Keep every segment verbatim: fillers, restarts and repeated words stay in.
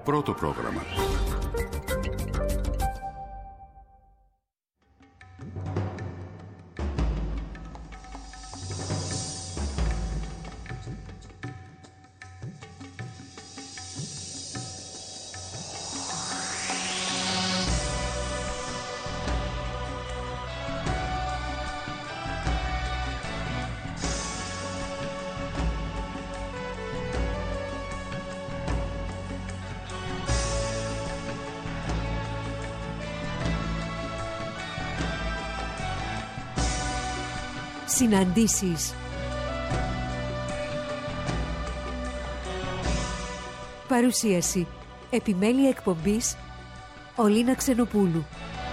Πρώτο πρόγραμμα. Συναντήσεις. Παρουσίαση. Επιμέλεια εκπομπής Ολίνα Ξενοπούλου.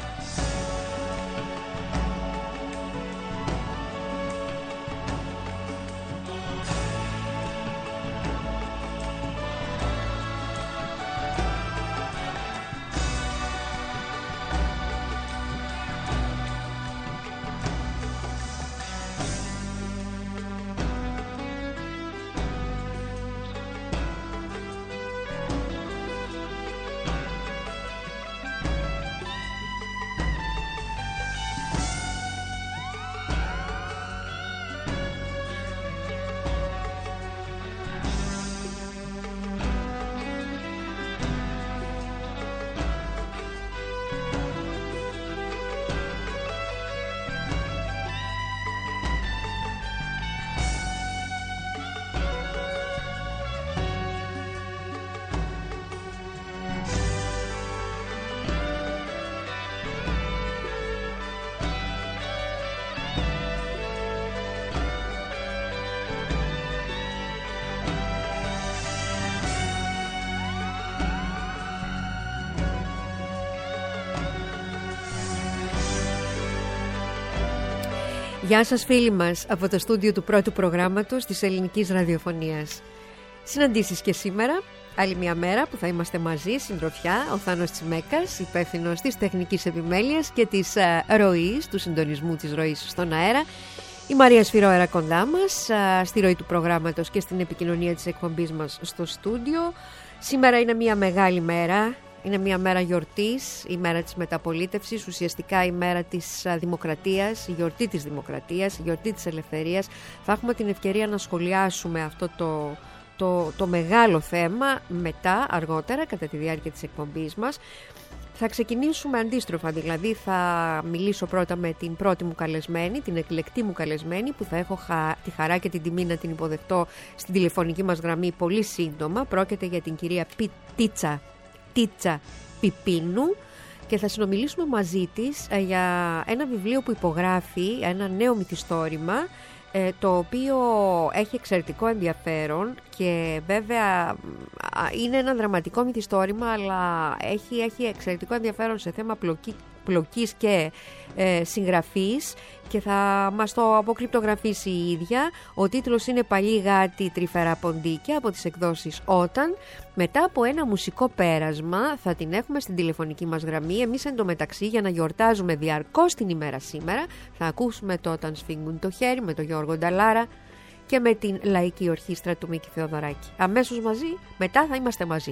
Γεια σας φίλοι μας από το στούντιο του πρώτου προγράμματος της ελληνικής ραδιοφωνίας. Συναντήσεις και σήμερα, άλλη μια μέρα που θα είμαστε μαζί, συντροφιά, ο Θάνος Τσιμέκας, υπεύθυνος της τεχνικής επιμέλειας και της α, ροής, του συντονισμού της ροής στον αέρα. Η Μαρία Σφυρόερα κοντά μας, α, στη ροή του προγράμματος και στην επικοινωνία της εκπομπής μας στο στούντιο. Σήμερα είναι μια μεγάλη μέρα. Είναι μια μέρα γιορτής, η μέρα της μεταπολίτευσης, ουσιαστικά η μέρα της δημοκρατίας, η γιορτή της δημοκρατίας, η γιορτή της ελευθερίας. Θα έχουμε την ευκαιρία να σχολιάσουμε αυτό το, το, το μεγάλο θέμα μετά, αργότερα, κατά τη διάρκεια της εκπομπής μας. Θα ξεκινήσουμε αντίστροφα, δηλαδή θα μιλήσω πρώτα με την πρώτη μου καλεσμένη, την εκλεκτή μου καλεσμένη, που θα έχω χα... τη χαρά και την τιμή να την υποδεχτώ στην τηλεφωνική μας γραμμή πολύ σύντομα. Πρόκειται για την κυρία Τίτσα Τίτσα Πιπίνου και θα συνομιλήσουμε μαζί της ε, για ένα βιβλίο που υπογράφει, ένα νέο μυθιστόρημα, ε, το οποίο έχει εξαιρετικό ενδιαφέρον και βέβαια είναι ένα δραματικό μυθιστόρημα, αλλά έχει, έχει εξαιρετικό ενδιαφέρον σε θέμα πλοκή, πλοκής και ε, συγγραφής, και θα μας το αποκρυπτογραφήσει η ίδια. Ο τίτλος είναι «Παλιή γάτη τρυφερά ποντίκια» από τις εκδόσεις Όταν. Μετά από ένα μουσικό πέρασμα θα την έχουμε στην τηλεφωνική μας γραμμή. Εμείς εντωμεταξύ, για να γιορτάζουμε διαρκώς την ημέρα σήμερα, θα ακούσουμε το «Όταν σφίγγουν το χέρι» με τον Γιώργο Νταλάρα και με την Λαϊκή Ορχήστρα του Μίκη Θεοδωράκη. Αμέσως μαζί, μετά θα είμαστε μαζί.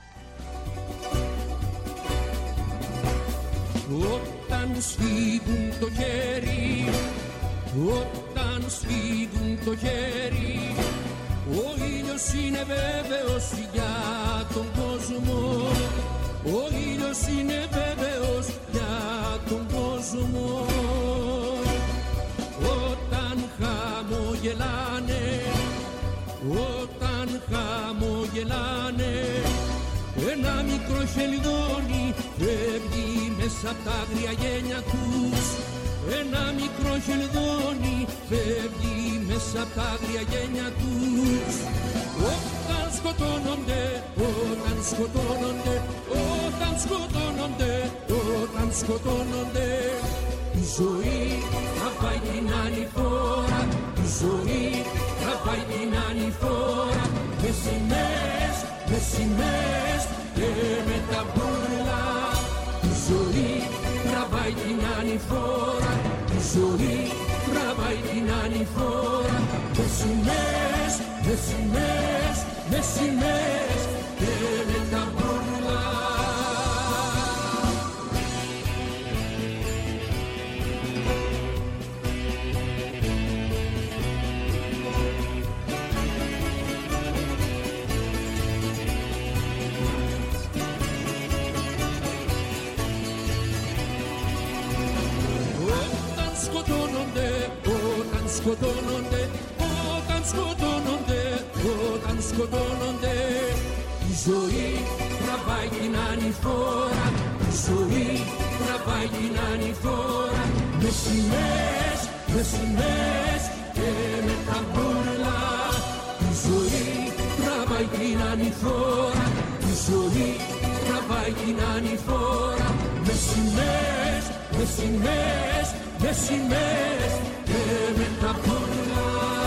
Όταν σφίγγουν το χέρι, όταν σφίγγουν το χέρι, ο ήλιος είναι βέβαιος για τον κόσμο, ο ήλιος είναι βέβαιος για τον κόσμο. Όταν χαμογελάνε, όταν χαμογελάνε, ένα μικρό χελιδόνι φεύγει μέσα απ' τα άγρια γένια τους. Ένα μικρό χελιδόνι φεύγει μέσα απ' τα άγρια γένια τους. Όταν σκοτώνονται, όταν σκοτώνονται, όταν σκοτώνονται, όταν σκοτώνονται, η ζωή τραβάει την άλλη φορά, η ζωή τραβάει την άλλη φορά. Με σημαίες, με σημαίες και με τα μπουρλά, η ζωή τραβάει την άλλη φορά, η ζωή τραβάει την άλλη φορά. Με σημαίες, με σημαίες, με σημαίες και με τα μπουρλά. σκοτώνονται, όταν σκοτώνονται, όταν σκοτώνονται. Η ζωή τραβάει την ανηφόρα, η ζωή τραβάει την ανηφόρα. Με σημαίες, με σημαίες και με τα μπουρλά. Η ζωή τραβάει την ανηφόρα, η ζωή τραβάει την ανηφόρα. Με σημαίες, με σημαίες, με σημαίες και με τα μπουρλά.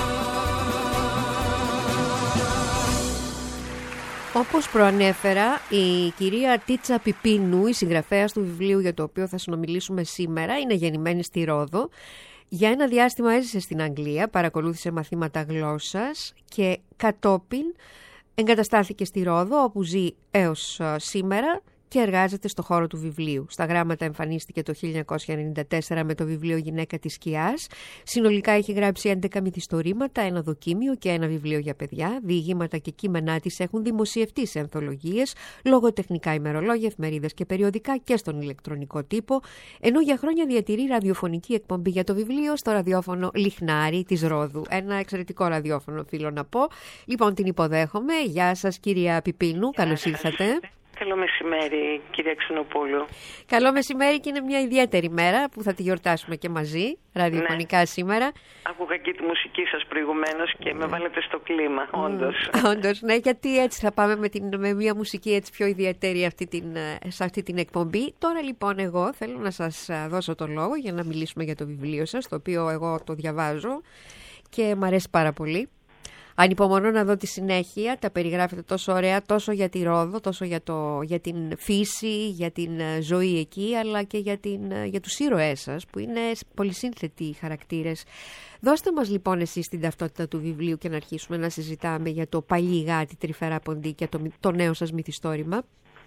Όπως προανέφερα, η κυρία Τίτσα Πιπίνου, η συγγραφέας του βιβλίου για το οποίο θα συνομιλήσουμε σήμερα, είναι γεννημένη στη Ρόδο. Για ένα διάστημα έζησε στην Αγγλία, παρακολούθησε μαθήματα γλώσσας και κατόπιν εγκαταστάθηκε στη Ρόδο, όπου ζει έως σήμερα και εργάζεται στο χώρο του βιβλίου. Στα γράμματα εμφανίστηκε το χίλια εννιακόσια ενενήντα τέσσερα με το βιβλίο «Γυναίκα της Σκιάς». Συνολικά έχει γράψει έντεκα μυθιστορήματα, ένα δοκίμιο και ένα βιβλίο για παιδιά. Διηγήματα και κείμενά της έχουν δημοσιευτεί σε ανθολογίες, λογοτεχνικά ημερολόγια, εφημερίδες και περιοδικά και στον ηλεκτρονικό τύπο, ενώ για χρόνια διατηρεί ραδιοφωνική εκπομπή για το βιβλίο στο ραδιόφωνο Λιχνάρι της Ρόδου. Ένα εξαιρετικό ραδιόφωνο, θέλω να πω. Λοιπόν, την υποδέχομαι. Γεια σας, κυρία Πιπίνου, καλώς ήρθατε. Καλό μεσημέρι, κυρία Ξενοπούλου. Καλό μεσημέρι, και είναι μια ιδιαίτερη μέρα που θα τη γιορτάσουμε και μαζί, ραδιοφωνικά, ναι, σήμερα. Άκουγα και τη μουσική σας προηγουμένως και με βάλετε στο κλίμα, όντως. Mm, όντως, ναι, γιατί έτσι θα πάμε με, την, με μια μουσική έτσι πιο ιδιαίτερη αυτή την, σε αυτή την εκπομπή. Τώρα λοιπόν εγώ θέλω να σας δώσω το λόγο για να μιλήσουμε για το βιβλίο σας, το οποίο εγώ το διαβάζω και μου αρέσει πάρα πολύ. Ανυπομονώ να δω τη συνέχεια, τα περιγράφετε τόσο ωραία, τόσο για τη Ρόδο, τόσο για, το, για την φύση, για την ζωή εκεί, αλλά και για, την, για τους ήρωές σας, που είναι πολυσύνθετοι οι χαρακτήρες. Δώστε μας λοιπόν εσείς την ταυτότητα του βιβλίου και να αρχίσουμε να συζητάμε για το Παλιή Γάτη Τρυφερά Ποντίκια, το, το νέο σας μυθιστόρημα.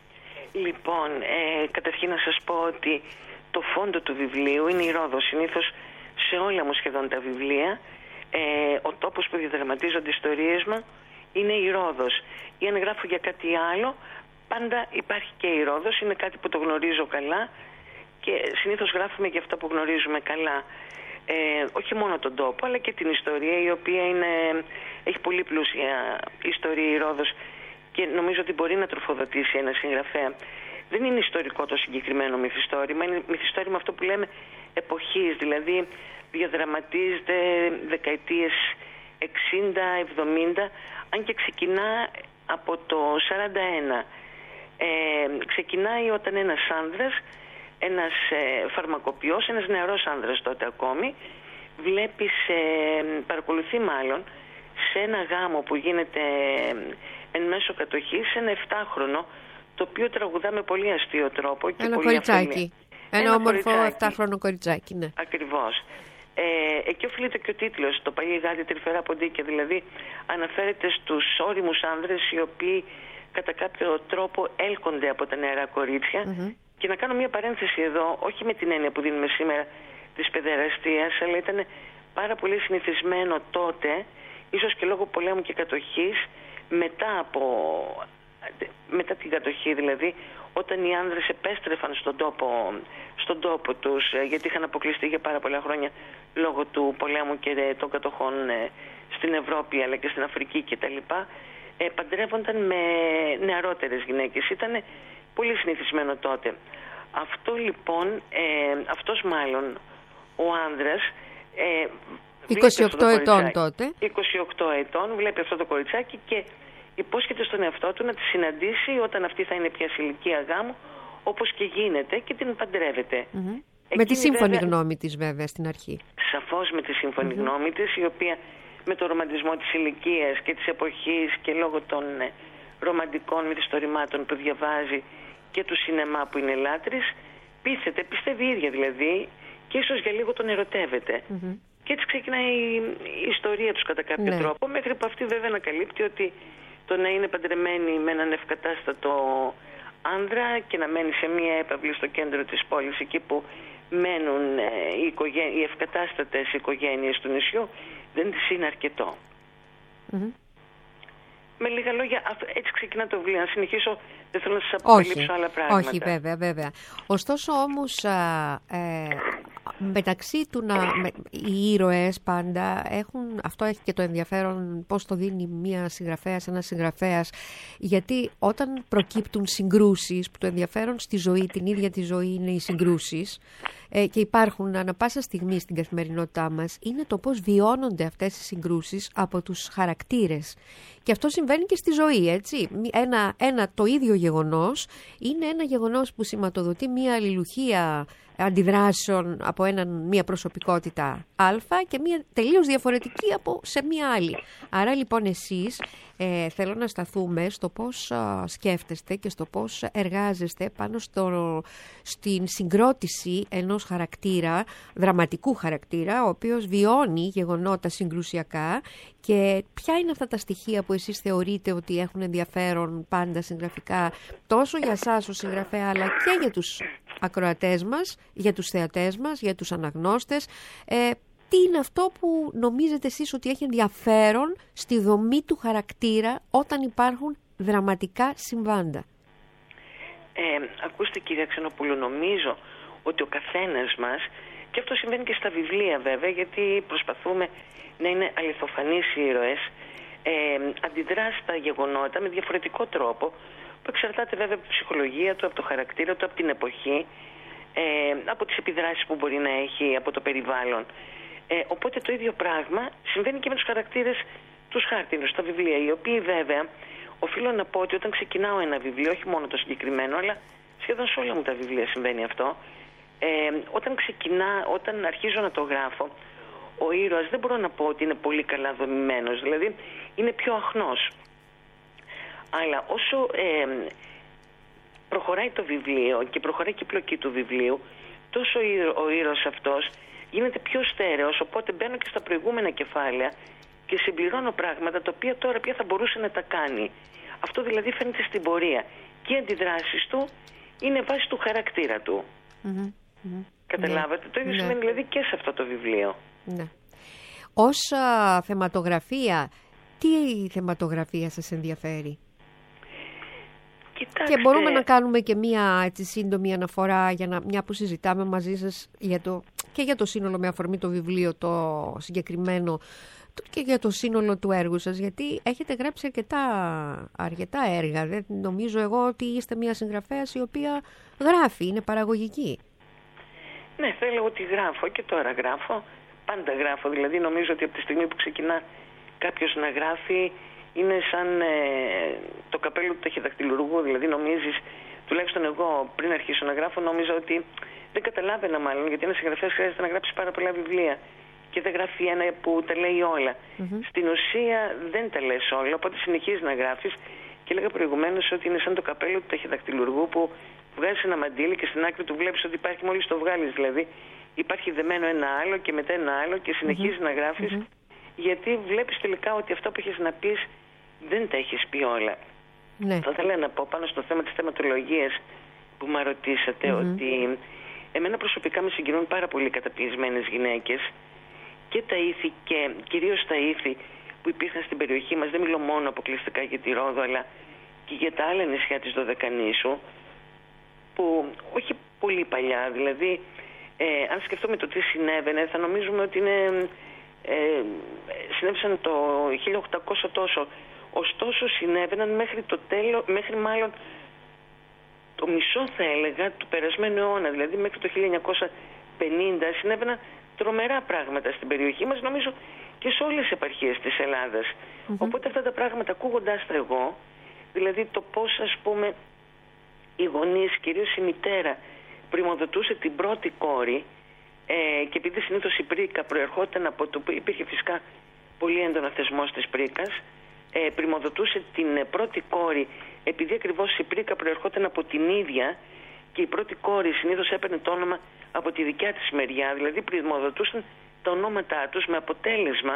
Λοιπόν, ε, καταρχήν να σας πω ότι το φόντο του βιβλίου είναι η Ρόδο. Συνήθως σε όλα μου σχεδόν τα βιβλία, Ε, ο τόπος που διαδραματίζονται οι ιστορίες μου είναι η Ρόδος. Ή αν γράφω για κάτι άλλο, πάντα υπάρχει και η Ρόδος. Είναι κάτι που το γνωρίζω καλά και συνήθως γράφουμε για αυτά που γνωρίζουμε καλά. Ε, όχι μόνο τον τόπο, αλλά και την ιστορία, η οποία είναι, έχει πολύ πλούσια ιστορία η Ρόδος και νομίζω ότι μπορεί να τροφοδοτήσει ένα συγγραφέα. Δεν είναι ιστορικό το συγκεκριμένο μυθιστόρημα, είναι μυθιστόρημα αυτό που λέμε εποχής, δηλαδή διαδραματίζεται δεκαετίες εξήντα εβδομήντα, αν και ξεκινά από το σαράντα ένα. Ε, ξεκινάει όταν ένας άνδρας, ένας ε, φαρμακοποιός, ένας νεαρός άνδρας τότε ακόμη, βλέπει σε, παρακολουθεί μάλλον σε ένα γάμο που γίνεται εν μέσω κατοχής, σε ένα εφτάχρονο, το οποίο τραγουδά με πολύ αστείο τρόπο και ένα πολύ κοριτσάκι. αφελή. Ένα, ένα όμορφο εφτάχρονο κοριτσάκι, ναι. Ακριβώς. Ε, εκεί οφείλεται και ο τίτλος, το Παλιή Γάτη Τρυφερά Ποντίκια, δηλαδή αναφέρεται στους όριμους άνδρες οι οποίοι κατά κάποιο τρόπο έλκονται από τα νεαρά κορίτσια. Mm-hmm. Και να κάνω μια παρένθεση εδώ, όχι με την έννοια που δίνουμε σήμερα της παιδεραστίας, αλλά ήταν πάρα πολύ συνηθισμένο τότε, ίσως και λόγω πολέμου και κατοχής, μετά από... μετά την κατοχή δηλαδή, όταν οι άνδρες επέστρεφαν στον τόπο, στον τόπο τους, γιατί είχαν αποκλειστεί για πάρα πολλά χρόνια λόγω του πολέμου και των κατοχών στην Ευρώπη αλλά και στην Αφρική κτλ., ε, παντρεύονταν με νεαρότερες γυναίκες. Ήταν πολύ συνηθισμένο τότε. Αυτό λοιπόν, ε, αυτός μάλλον ο άνδρας, ε, είκοσι οκτώ ετών τότε. είκοσι οκτώ ετών, βλέπει αυτό το κοριτσάκι και υπόσχεται στον εαυτό του να τη συναντήσει όταν αυτή θα είναι πια σε ηλικία γάμου, όπως και γίνεται, και την παντρεύεται. Mm-hmm. Με τη σύμφωνη βέβαια, γνώμη της βέβαια στην αρχή. Σαφώς με τη σύμφωνη mm-hmm. γνώμη της, η οποία με το ρομαντισμό της ηλικίας και της εποχής και λόγω των ε, ρομαντικών μυθιστορημάτων που διαβάζει και του σινεμά που είναι λάτρης, πείθεται, πιστεύει ίδια δηλαδή, και ίσως για λίγο τον ερωτεύεται. Mm-hmm. Και έτσι ξεκινάει η, η ιστορία τους κατά κάποιο ναι. τρόπο, μέχρι που αυτή βέβαια ανακαλύπτει ότι το να είναι παντρεμένη με έναν ευκατάστατο άνδρα και να μένει σε μία έπαυλη στο κέντρο της πόλης, εκεί που μένουν οι, οικογέ... οι ευκατάστατες οικογένειες του νησιού, δεν της είναι αρκετό. Mm-hmm. Με λίγα λόγια, έτσι ξεκινά το βιβλίο. Να συνεχίσω, δεν θέλω να σας αποκαλύψω άλλα πράγματα. Όχι, βέβαια, βέβαια. Ωστόσο όμως, α, ε, μεταξύ του να... Με, οι ήρωες πάντα έχουν... Αυτό έχει και το ενδιαφέρον πώς το δίνει μία συγγραφέας, ένας συγγραφέας. Γιατί όταν προκύπτουν συγκρούσεις, που το ενδιαφέρον στη ζωή, την ίδια τη ζωή είναι οι συγκρούσεις, ε, και υπάρχουν ανα πάσα στιγμή στην καθημερινότητά μας, είναι το πώς βιώνονται αυτές οι συγκρούσεις από τους χαρακτήρες. Και αυτό συμβαίνει και στη ζωή, έτσι. Ένα, ένα το ίδιο γεγονός είναι ένα γεγονός που σηματοδοτεί μία αλληλουχία αντιδράσεων από έναν, μία προσωπικότητα α και μία τελείως διαφορετική από σε μία άλλη. Άρα λοιπόν εσείς ε, θέλω να σταθούμε στο πώς α, σκέφτεστε και στο πώς εργάζεστε πάνω στο, στην συγκρότηση ενός χαρακτήρα, δραματικού χαρακτήρα, ο οποίος βιώνει γεγονότα συγκρουσιακά, και ποια είναι αυτά τα στοιχεία που εσείς θεωρείτε ότι έχουν ενδιαφέρον πάντα συγγραφικά, τόσο για εσάς ως συγγραφέα αλλά και για τους ακροατές μας, για τους θεατές μας, για τους αναγνώστες. Ε, τι είναι αυτό που νομίζετε εσείς ότι έχει ενδιαφέρον στη δομή του χαρακτήρα όταν υπάρχουν δραματικά συμβάντα? Ε, ακούστε κυρία Ξενοπούλου, νομίζω ότι ο καθένας μας, και αυτό συμβαίνει και στα βιβλία βέβαια, γιατί προσπαθούμε να είναι αληθοφανείς ήρωες, ε, αντιδρά στα γεγονότα με διαφορετικό τρόπο, που εξαρτάται βέβαια από τη ψυχολογία του, από το χαρακτήρα του, από την εποχή, ε, από τις επιδράσεις που μπορεί να έχει, από το περιβάλλον. Ε, οπότε το ίδιο πράγμα συμβαίνει και με τους χαρακτήρες τους χάρτινους στα βιβλία, οι οποίοι βέβαια, οφείλω να πω ότι όταν ξεκινάω ένα βιβλίο, όχι μόνο το συγκεκριμένο, αλλά σχεδόν σε όλα μου τα βιβλία συμβαίνει αυτό, ε, όταν ξεκινά, όταν αρχίζω να το γράφω, ο ήρωας δεν μπορώ να πω ότι είναι πολύ καλά δομημένος, δηλαδή είναι πιο αχνός. Αλλά όσο ε, προχωράει το βιβλίο και προχωράει και η πλοκή του βιβλίου, τόσο ο ήρωας αυτός γίνεται πιο στέρεος, οπότε μπαίνω και στα προηγούμενα κεφάλαια και συμπληρώνω πράγματα τα οποία τώρα πια θα μπορούσε να τα κάνει. Αυτό δηλαδή φαίνεται στην πορεία. Και οι αντιδράσεις του είναι βάση του χαρακτήρα του. Mm-hmm. Mm-hmm. Καταλάβατε, το ίδιο ναι. Σημαίνει δηλαδή και σε αυτό το βιβλίο. Ναι. Ως α, θεματογραφία, τι θεματογραφία σας ενδιαφέρει? Κοιτάξτε. Και μπορούμε να κάνουμε και μία έτσι, σύντομη αναφορά, για να, μια που συζητάμε μαζί σας για το, και για το σύνολο, με αφορμή το βιβλίο το συγκεκριμένο, και για το σύνολο του έργου σας, γιατί έχετε γράψει αρκετά, αρκετά έργα. Δεν νομίζω εγώ ότι είστε μια συγγραφέας η οποία γράφει, είναι παραγωγική. Ναι, θα έλεγα ότι γράφω και τώρα γράφω. Πάντα γράφω, δηλαδή νομίζω ότι από τη στιγμή που ξεκινά κάποιος να γράφει είναι σαν ε, το καπέλο του ταχυδακτηλουργού, δηλαδή νομίζεις, τουλάχιστον εγώ πριν αρχίσω να γράφω νόμιζα ότι δεν καταλάβαινα μάλλον, γιατί ένας συγγραφέας χρειάζεται να γράψει πάρα πολλά βιβλία και δεν γράφει ένα που τα λέει όλα. Mm-hmm. Στην ουσία δεν τα λες όλα, οπότε συνεχίζεις να γράφεις, και έλεγα προηγουμένως ότι είναι σαν το καπέλο του ταχυδακτηλουργού που βγάζεις ένα μαντίλι και στην άκρη του βλέπεις ότι υπάρχει, μόλις το βγάλεις δηλαδή, υπάρχει δεμένο ένα άλλο και μετά ένα άλλο και συνεχίζεις mm-hmm. να γράφεις, mm-hmm. γιατί βλέπεις τελικά ότι αυτό που έχεις να πεις δεν τα έχεις πει όλα. Ναι. Θα ήθελα να πω πάνω στο θέμα της θεματολογίας που με ρωτήσατε, mm-hmm. ότι εμένα προσωπικά με συγκινούν πάρα πολύ καταπιεσμένες γυναίκες, και τα ήθη και κυρίως τα ήθη που υπήρχαν στην περιοχή μας. Δεν μιλώ μόνο αποκλειστικά για τη Ρόδο, αλλά και για τα άλλα νησιά της Δωδεκανήσου, που όχι πολύ παλιά, δηλαδή ε, αν σκεφτούμε το τι συνέβαινε θα νομίζουμε ότι είναι, ε, συνέβησαν το χίλια οκτακόσια τόσο, ωστόσο συνέβαιναν μέχρι το τέλος, μέχρι μάλλον το μισό θα έλεγα του περασμένου αιώνα, δηλαδή μέχρι το χίλια εννιακόσια πενήντα συνέβαιναν τρομερά πράγματα στην περιοχή μας, νομίζω και σε όλες τις επαρχίες της Ελλάδας. Mm-hmm. Οπότε αυτά τα πράγματα, ακούγοντάς τα εγώ, δηλαδή το πώς, ας πούμε, οι γονείς, κυρίως η μητέρα, πρημοδοτούσε την πρώτη κόρη, ε, και επειδή συνήθως η πρίκα προερχόταν από το που υπήρχε φυσικά πολύ έντονα θεσμός της πρίκας, ε, πρημοδοτούσε την πρώτη κόρη, επειδή ακριβώς η πρίκα προερχόταν από την ίδια, και η πρώτη κόρη συνήθως έπαιρνε το όνομα από τη δικιά της μεριά, δηλαδή πρημοδοτούσαν τα ονόματά τους, με αποτέλεσμα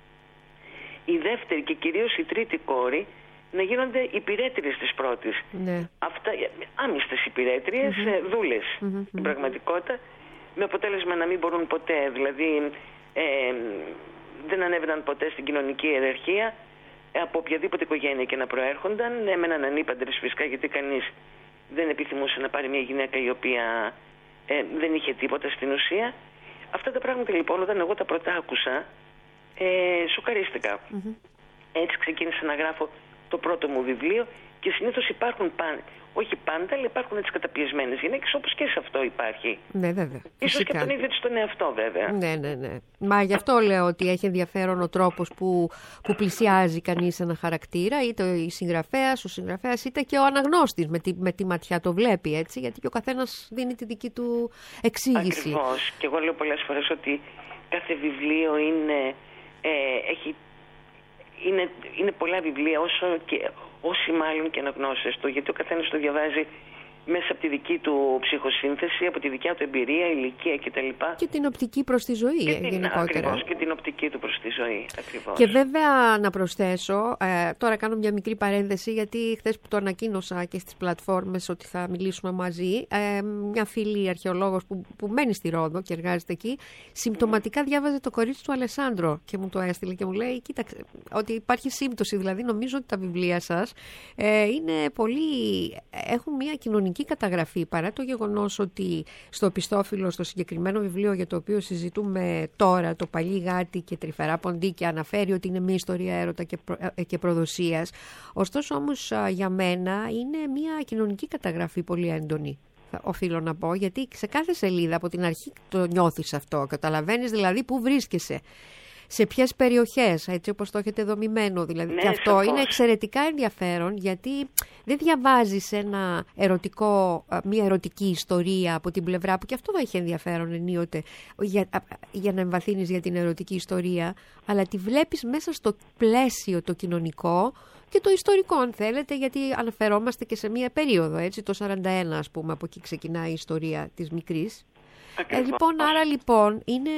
η δεύτερη και κυρίως η τρίτη κόρη να γίνονται υπηρέτριες της πρώτης. Ναι. Αυτά, άμυστες υπηρέτριες, mm-hmm. δούλες, mm-hmm. στην πραγματικότητα, με αποτέλεσμα να μην μπορούν ποτέ, δηλαδή ε, δεν ανέβαιναν ποτέ στην κοινωνική ιεραρχία, από οποιαδήποτε οικογένεια και να προέρχονταν, έμεναν ανήπαντρες φυσικά, γιατί κανείς δεν επιθυμούσε να πάρει μια γυναίκα η οποία ε, δεν είχε τίποτα στην ουσία. Αυτά τα πράγματα λοιπόν όταν εγώ τα πρώτα άκουσα, ε, σοκαρίστηκα. Mm-hmm. Έτσι ξεκίνησα να γράφω το πρώτο μου βιβλίο και συνήθως υπάρχουν πάντα, όχι πάντα, αλλά υπάρχουν έτσι καταπιεσμένες γυναίκες, όπως και σε αυτό υπάρχει. Ναι, βέβαια. Ίσως φυσικά. Και τον ίδιο της τον εαυτό, βέβαια. Ναι, ναι, ναι. Μα γι' αυτό λέω ότι έχει ενδιαφέρον ο τρόπος που, που πλησιάζει κανείς ένα χαρακτήρα, είτε η συγγραφέας, ο συγγραφέας, είτε και ο αναγνώστης με τη, με τη ματιά το βλέπει, έτσι, γιατί και ο καθένας δίνει τη δική του εξήγηση. Ακριβώς. Και εγώ λέω πολλές φορές ότι κάθε βιβλίο είναι, ε, έχει, είναι, είναι πολλά βιβλία, όσο και, όσοι μάλλον και αναγνώσεις του, γιατί ο καθένας το διαβάζει μέσα από τη δική του ψυχοσύνθεση, από τη δικιά του εμπειρία, ηλικία κτλ. Και την οπτική προς τη ζωή, και την, γενικότερα. Ακριβώς, και την οπτική του προς τη ζωή. Ακριβώς. Και βέβαια να προσθέσω, ε, τώρα κάνω μια μικρή παρένθεση, γιατί χθες που το ανακοίνωσα και στις πλατφόρμες ότι θα μιλήσουμε μαζί, ε, μια φίλη αρχαιολόγος που, που μένει στη Ρόδο και εργάζεται εκεί, συμπτωματικά διάβαζε το κορίτσι του Αλεσάνδρο και μου το έστειλε και μου λέει, κοίταξε, ότι υπάρχει σύμπτωση, δηλαδή νομίζω ότι τα βιβλία σας ε, είναι πολύ, έχουν μια κοινωνική καταγραφή, παρά το γεγονός ότι στο οπισθόφυλλο, στο συγκεκριμένο βιβλίο για το οποίο συζητούμε τώρα, το Παλί Γάτι και Τρυφερά Ποντίκια, αναφέρει ότι είναι μια ιστορία έρωτα και, προ, και προδοσίας. Ωστόσο όμως για μένα είναι μια κοινωνική καταγραφή πολύ έντονη, οφείλω να πω, γιατί σε κάθε σελίδα από την αρχή το νιώθεις αυτό, καταλαβαίνεις δηλαδή που βρίσκεσαι, σε ποιες περιοχές, έτσι όπως το έχετε δομημένο δηλαδή. Ναι, και αυτό σαφώς. Είναι εξαιρετικά ενδιαφέρον, γιατί δεν διαβάζεις ένα ερωτικό, μια ερωτική ιστορία από την πλευρά που και αυτό έχει ενδιαφέρον ενίοτε για, για να εμβαθύνεις για την ερωτική ιστορία, αλλά τη βλέπεις μέσα στο πλαίσιο το κοινωνικό και το ιστορικό, αν θέλετε, γιατί αναφερόμαστε και σε μια περίοδο, έτσι, το σαράντα ένα ας πούμε, από εκεί ξεκινάει η ιστορία της μικρής. Ε, λοιπόν, άρα λοιπόν είναι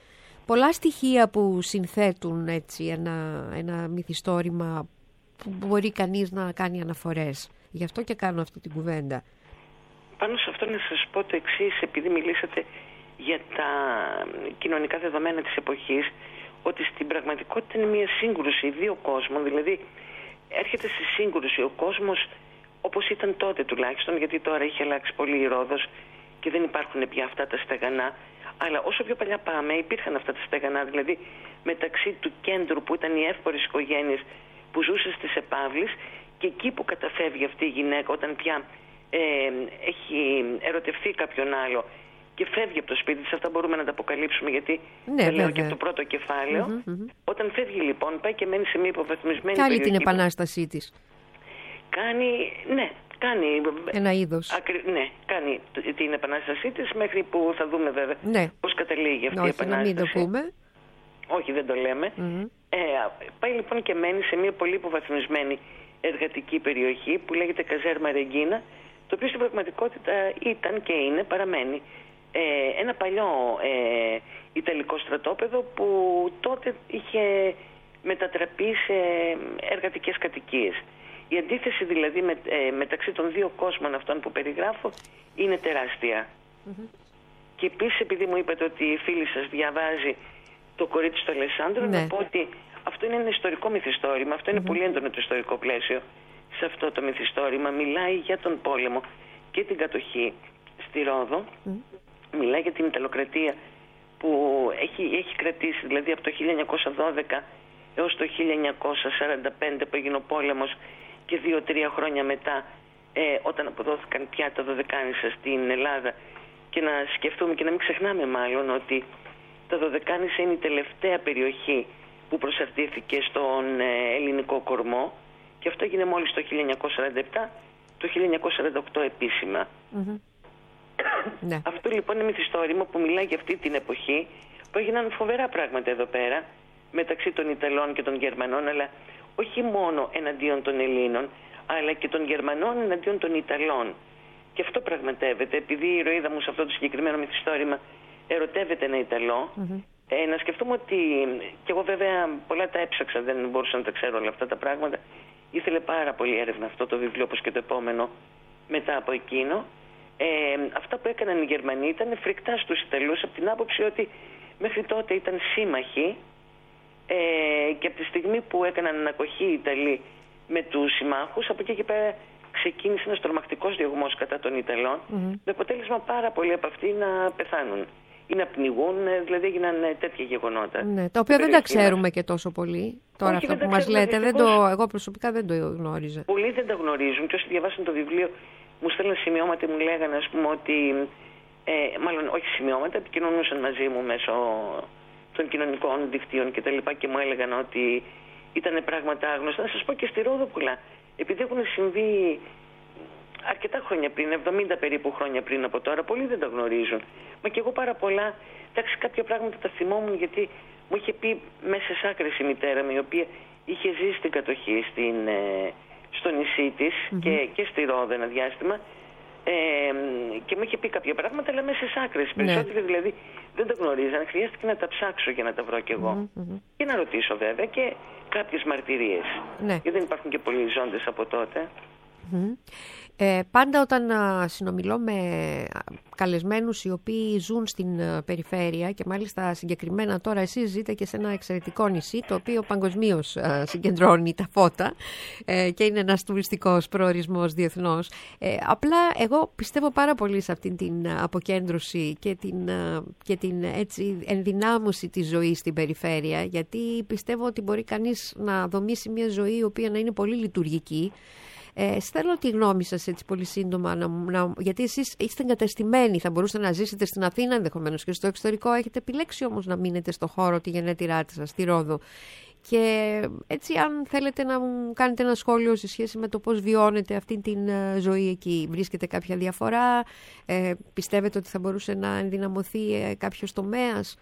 πολλά στοιχεία που συνθέτουν έτσι ένα, ένα μυθιστόρημα που μπορεί κανείς να κάνει αναφορές. Γι' αυτό και κάνω αυτή την κουβέντα. Πάνω σε αυτό να σας πω το εξής, επειδή μιλήσατε για τα κοινωνικά δεδομένα της εποχής, ότι στην πραγματικότητα είναι μια σύγκρουση δύο κόσμων, δηλαδή έρχεται στη σύγκρουση ο κόσμος όπως ήταν τότε τουλάχιστον, γιατί τώρα έχει αλλάξει πολύ η Ρόδος και δεν υπάρχουν πια αυτά τα στεγανά. Αλλά όσο πιο παλιά πάμε, υπήρχαν αυτά τα στεγανά, δηλαδή μεταξύ του κέντρου που ήταν οι εύπορες οικογένειες που ζούσε στις επαύλεις και εκεί που καταφεύγει αυτή η γυναίκα όταν πια ε, έχει ερωτευθεί κάποιον άλλο και φεύγει από το σπίτι της. Αυτά μπορούμε να τα αποκαλύψουμε, γιατί ναι, θα λέω και το πρώτο κεφάλαιο. Mm-hmm, mm-hmm. Όταν φεύγει λοιπόν, πάει και μένει σε μια υποβαθμισμένη Κάνει περιοχή. Κάνει την επανάστασή της. Κάνει, ναι. Κάνει, ένα είδος. Ακρι, ναι, κάνει την επανάστασή της, μέχρι που θα δούμε βέβαια ναι. πώς καταλήγει αυτή Όχι, η επανάσταση. Να μην το πούμε. Όχι, δεν το λέμε. Mm-hmm. Ε, πάει λοιπόν και μένει σε μια πολύ υποβαθμισμένη εργατική περιοχή που λέγεται Καζέρμα Ρεγκίνα, το οποίο στην πραγματικότητα ήταν και είναι, παραμένει, ε, ένα παλιό ε, ιταλικό στρατόπεδο που τότε είχε μετατραπεί σε εργατικές κατοικίες. Η αντίθεση δηλαδή με, ε, μεταξύ των δύο κόσμων αυτών που περιγράφω είναι τεράστια. Mm-hmm. Και επίσης, επειδή μου είπατε ότι η φίλη σας διαβάζει το κορίτσι του Αλεσάνδρου, ναι. να πω ότι αυτό είναι ένα ιστορικό μυθιστόρημα. Αυτό είναι mm-hmm. πολύ έντονο το ιστορικό πλαίσιο. Σε αυτό το μυθιστόρημα μιλάει για τον πόλεμο και την κατοχή στη Ρόδο. Mm-hmm. Μιλάει για την Ιταλοκρατία που έχει, έχει κρατήσει, δηλαδή από το χίλια εννιακόσια δώδεκα έως το χίλια εννιακόσια σαράντα πέντε που έγινε ο πόλεμος, και δύο-τρία χρόνια μετά, ε, όταν αποδόθηκαν πια τα Δωδεκάνησα στην Ελλάδα, και να σκεφτούμε και να μην ξεχνάμε μάλλον ότι τα Δωδεκάνησα είναι η τελευταία περιοχή που προσαρτήθηκε στον ε, ελληνικό κορμό, και αυτό έγινε μόλις το χίλια εννιακόσια σαράντα επτά, το χίλια εννιακόσια σαράντα οκτώ επίσημα. Mm-hmm. Ναι. Αυτό λοιπόν είναι μυθιστόρημα που μιλάει για αυτή την εποχή που έγιναν φοβερά πράγματα εδώ πέρα μεταξύ των Ιταλών και των Γερμανών, αλλά όχι μόνο εναντίον των Ελλήνων, αλλά και των Γερμανών εναντίον των Ιταλών. Και αυτό πραγματεύεται, επειδή η ηρωίδα μου σε αυτό το συγκεκριμένο μυθιστόρημα ερωτεύεται ένα Ιταλό. Mm-hmm. Ε, να σκεφτούμε ότι, και εγώ βέβαια πολλά τα έψαξα, δεν μπορούσα να τα ξέρω όλα αυτά τα πράγματα. Ήθελε πάρα πολύ έρευνα αυτό το βιβλίο, όπως και το επόμενο μετά από εκείνο. Ε, αυτά που έκαναν οι Γερμανοί ήταν φρικτά στους Ιταλούς, από την άποψη ότι μέχρι τότε ήταν σύμμαχοι, ε, και από τη στιγμή που έκαναν ανακοχή οι Ιταλοί με τους συμμάχους, από εκεί και πέρα ξεκίνησε ένας τρομακτικός διωγμός κατά των Ιταλών, mm-hmm. με αποτέλεσμα πάρα πολλοί από αυτοί να πεθάνουν ή να πνιγούν, δηλαδή έγιναν τέτοια γεγονότα. Ναι, τα οποία δεν τα ξέρουμε μας. Και τόσο πολύ. Τώρα όχι, αυτό που μας λέτε, δεν το, εγώ προσωπικά δεν το γνώριζα. Πολλοί δεν τα γνωρίζουν και όσοι διαβάσαν το βιβλίο μου στέλνουν σημειώματα, μου λέγανε ας πούμε ότι, ε, μάλλον όχι σημειώματα, επικοινωνούσαν μαζί μου μέσω των κοινωνικών δικτύων και τα λοιπά και μου έλεγαν ότι ήταν πράγματα άγνωστα. Να σας πω και στη Ρόδο πολλά. Επειδή έχουν συμβεί αρκετά χρόνια πριν, εβδομήντα περίπου χρόνια πριν από τώρα, πολλοί δεν τα γνωρίζουν. Μα και εγώ πάρα πολλά, εντάξει, κάποια πράγματα τα θυμόμουν γιατί μου είχε πει μέσα σ' άκρες η μητέρα μου, η οποία είχε ζήσει στην κατοχή στην, ε, στο νησί της mm-hmm. και, και στη Ρόδο ένα διάστημα. Ε, και μου είχε πει κάποια πράγματα, αλλά μέσα σ' άκρες. Ναι. Περισσότεροι δηλαδή δεν τα γνωρίζαν. Χρειάστηκε να τα ψάξω για να τα βρω κι εγώ. Mm-hmm. Και να ρωτήσω βέβαια και κάποιες μαρτυρίες. Ναι. Γιατί δεν υπάρχουν και πολλοί ζώντες από τότε. Mm-hmm. Ε, πάντα όταν α, συνομιλώ με καλεσμένους οι οποίοι ζουν στην α, περιφέρεια και μάλιστα συγκεκριμένα τώρα εσείς ζείτε και σε ένα εξαιρετικό νησί το οποίο παγκοσμίως α, συγκεντρώνει τα φώτα ε, και είναι ένας τουριστικός προορισμός διεθνώς. Ε, απλά εγώ πιστεύω πάρα πολύ σε αυτήν την αποκέντρωση και την, α, και την έτσι, ενδυνάμωση της ζωής στην περιφέρεια, γιατί πιστεύω ότι μπορεί κανείς να δομήσει μια ζωή η οποία να είναι πολύ λειτουργική. Ε, θέλω τη γνώμη σας έτσι πολύ σύντομα, να, να, γιατί εσείς είστε εγκατεστημένοι, θα μπορούσατε να ζήσετε στην Αθήνα ενδεχομένως και στο εξωτερικό, έχετε επιλέξει όμως να μείνετε στο χώρο τη γενέτειρά σας, στη Ρόδο. Και έτσι αν θέλετε να μου κάνετε ένα σχόλιο σε σχέση με το πώς βιώνετε αυτή τη uh, ζωή εκεί, βρίσκετε κάποια διαφορά, ε, πιστεύετε ότι θα μπορούσε να ενδυναμωθεί ε, κάποιος τομέας?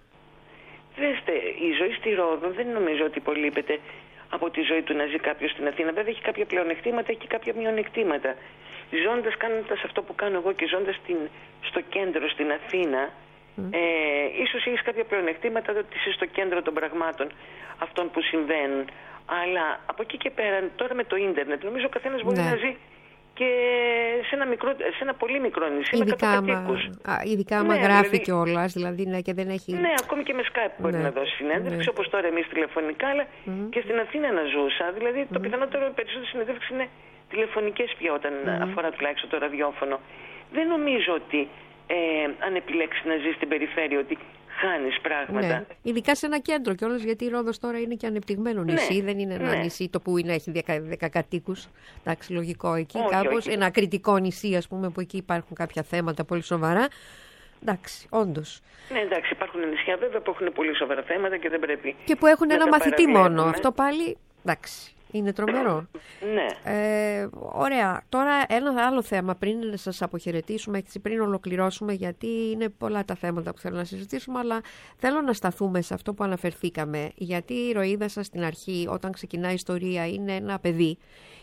Δέστε, η ζωή στη Ρόδο δεν νομίζω ότι υπολείπεται από τη ζωή του να ζει κάποιος στην Αθήνα. Βέβαια έχει κάποια πλεονεκτήματα, έχει και κάποια μειονεκτήματα. Ζώντας, κάνοντας αυτό που κάνω εγώ και ζώντας στο κέντρο στην Αθήνα, mm. ε, ίσως έχεις κάποια πλεονεκτήματα ότι είσαι στο κέντρο των πραγμάτων αυτών που συμβαίνουν. Αλλά από εκεί και πέρα, τώρα με το ίντερνετ, νομίζω ο καθένας μπορεί ναι. να ζει και σε ένα, μικρό, σε ένα πολύ μικρό νησί ειδικά με εκατό κατοίκους. Ειδικά άμα ναι, γράφει δηλαδή, κιόλας, δηλαδή ναι, και δεν έχει... Ναι, ακόμη και με Skype μπορεί ναι. να δώσει συνέντευξη, ναι. όπως τώρα εμείς τηλεφωνικά, αλλά mm. και στην Αθήνα να ζούσα. Δηλαδή mm. το πιθανότερο περισσότερο συνέντευξη είναι τηλεφωνικές πια όταν mm. αφορά τουλάχιστον το ραδιόφωνο. Δεν νομίζω ότι ε, αν επιλέξει να ζει στην περιφέρεια ότι χάνεις πράγματα. Ναι. Ειδικά σε ένα κέντρο κιόλας, γιατί η Ρόδος τώρα είναι και ανεπτυγμένο νησί, ναι. δεν είναι ένα ναι. νησί το που είναι, έχει δέκα κατοίκους. Εντάξει, λογικό εκεί. Όχι, κάπως όχι. Ένα κριτικό νησί, ας πούμε, που εκεί υπάρχουν κάποια θέματα πολύ σοβαρά. Εντάξει, όντως. Ναι, εντάξει, υπάρχουν νησιά βέβαια που έχουν πολύ σοβαρά θέματα και δεν πρέπει. Και που έχουν ένα μαθητή μόνο. Αυτό πάλι, εντάξει. Είναι τρομερό. Ναι. Ε, ωραία. Τώρα ένα άλλο θέμα πριν σας αποχαιρετήσουμε, πριν ολοκληρώσουμε, γιατί είναι πολλά τα θέματα που θέλω να συζητήσουμε, αλλά θέλω να σταθούμε σε αυτό που αναφερθήκαμε, γιατί η ηρωίδα σας στην αρχή, όταν ξεκινάει η ιστορία, είναι ένα παιδί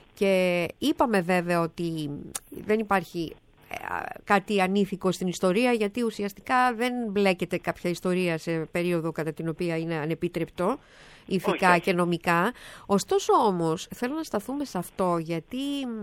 και είπαμε βέβαια ότι δεν υπάρχει κάτι ανήθικο στην ιστορία, γιατί ουσιαστικά δεν μπλέκεται κάποια ιστορία σε περίοδο κατά την οποία είναι ανεπίτρεπτο ηθικά και νομικά. Ωστόσο όμως θέλω να σταθούμε σε αυτό, γιατί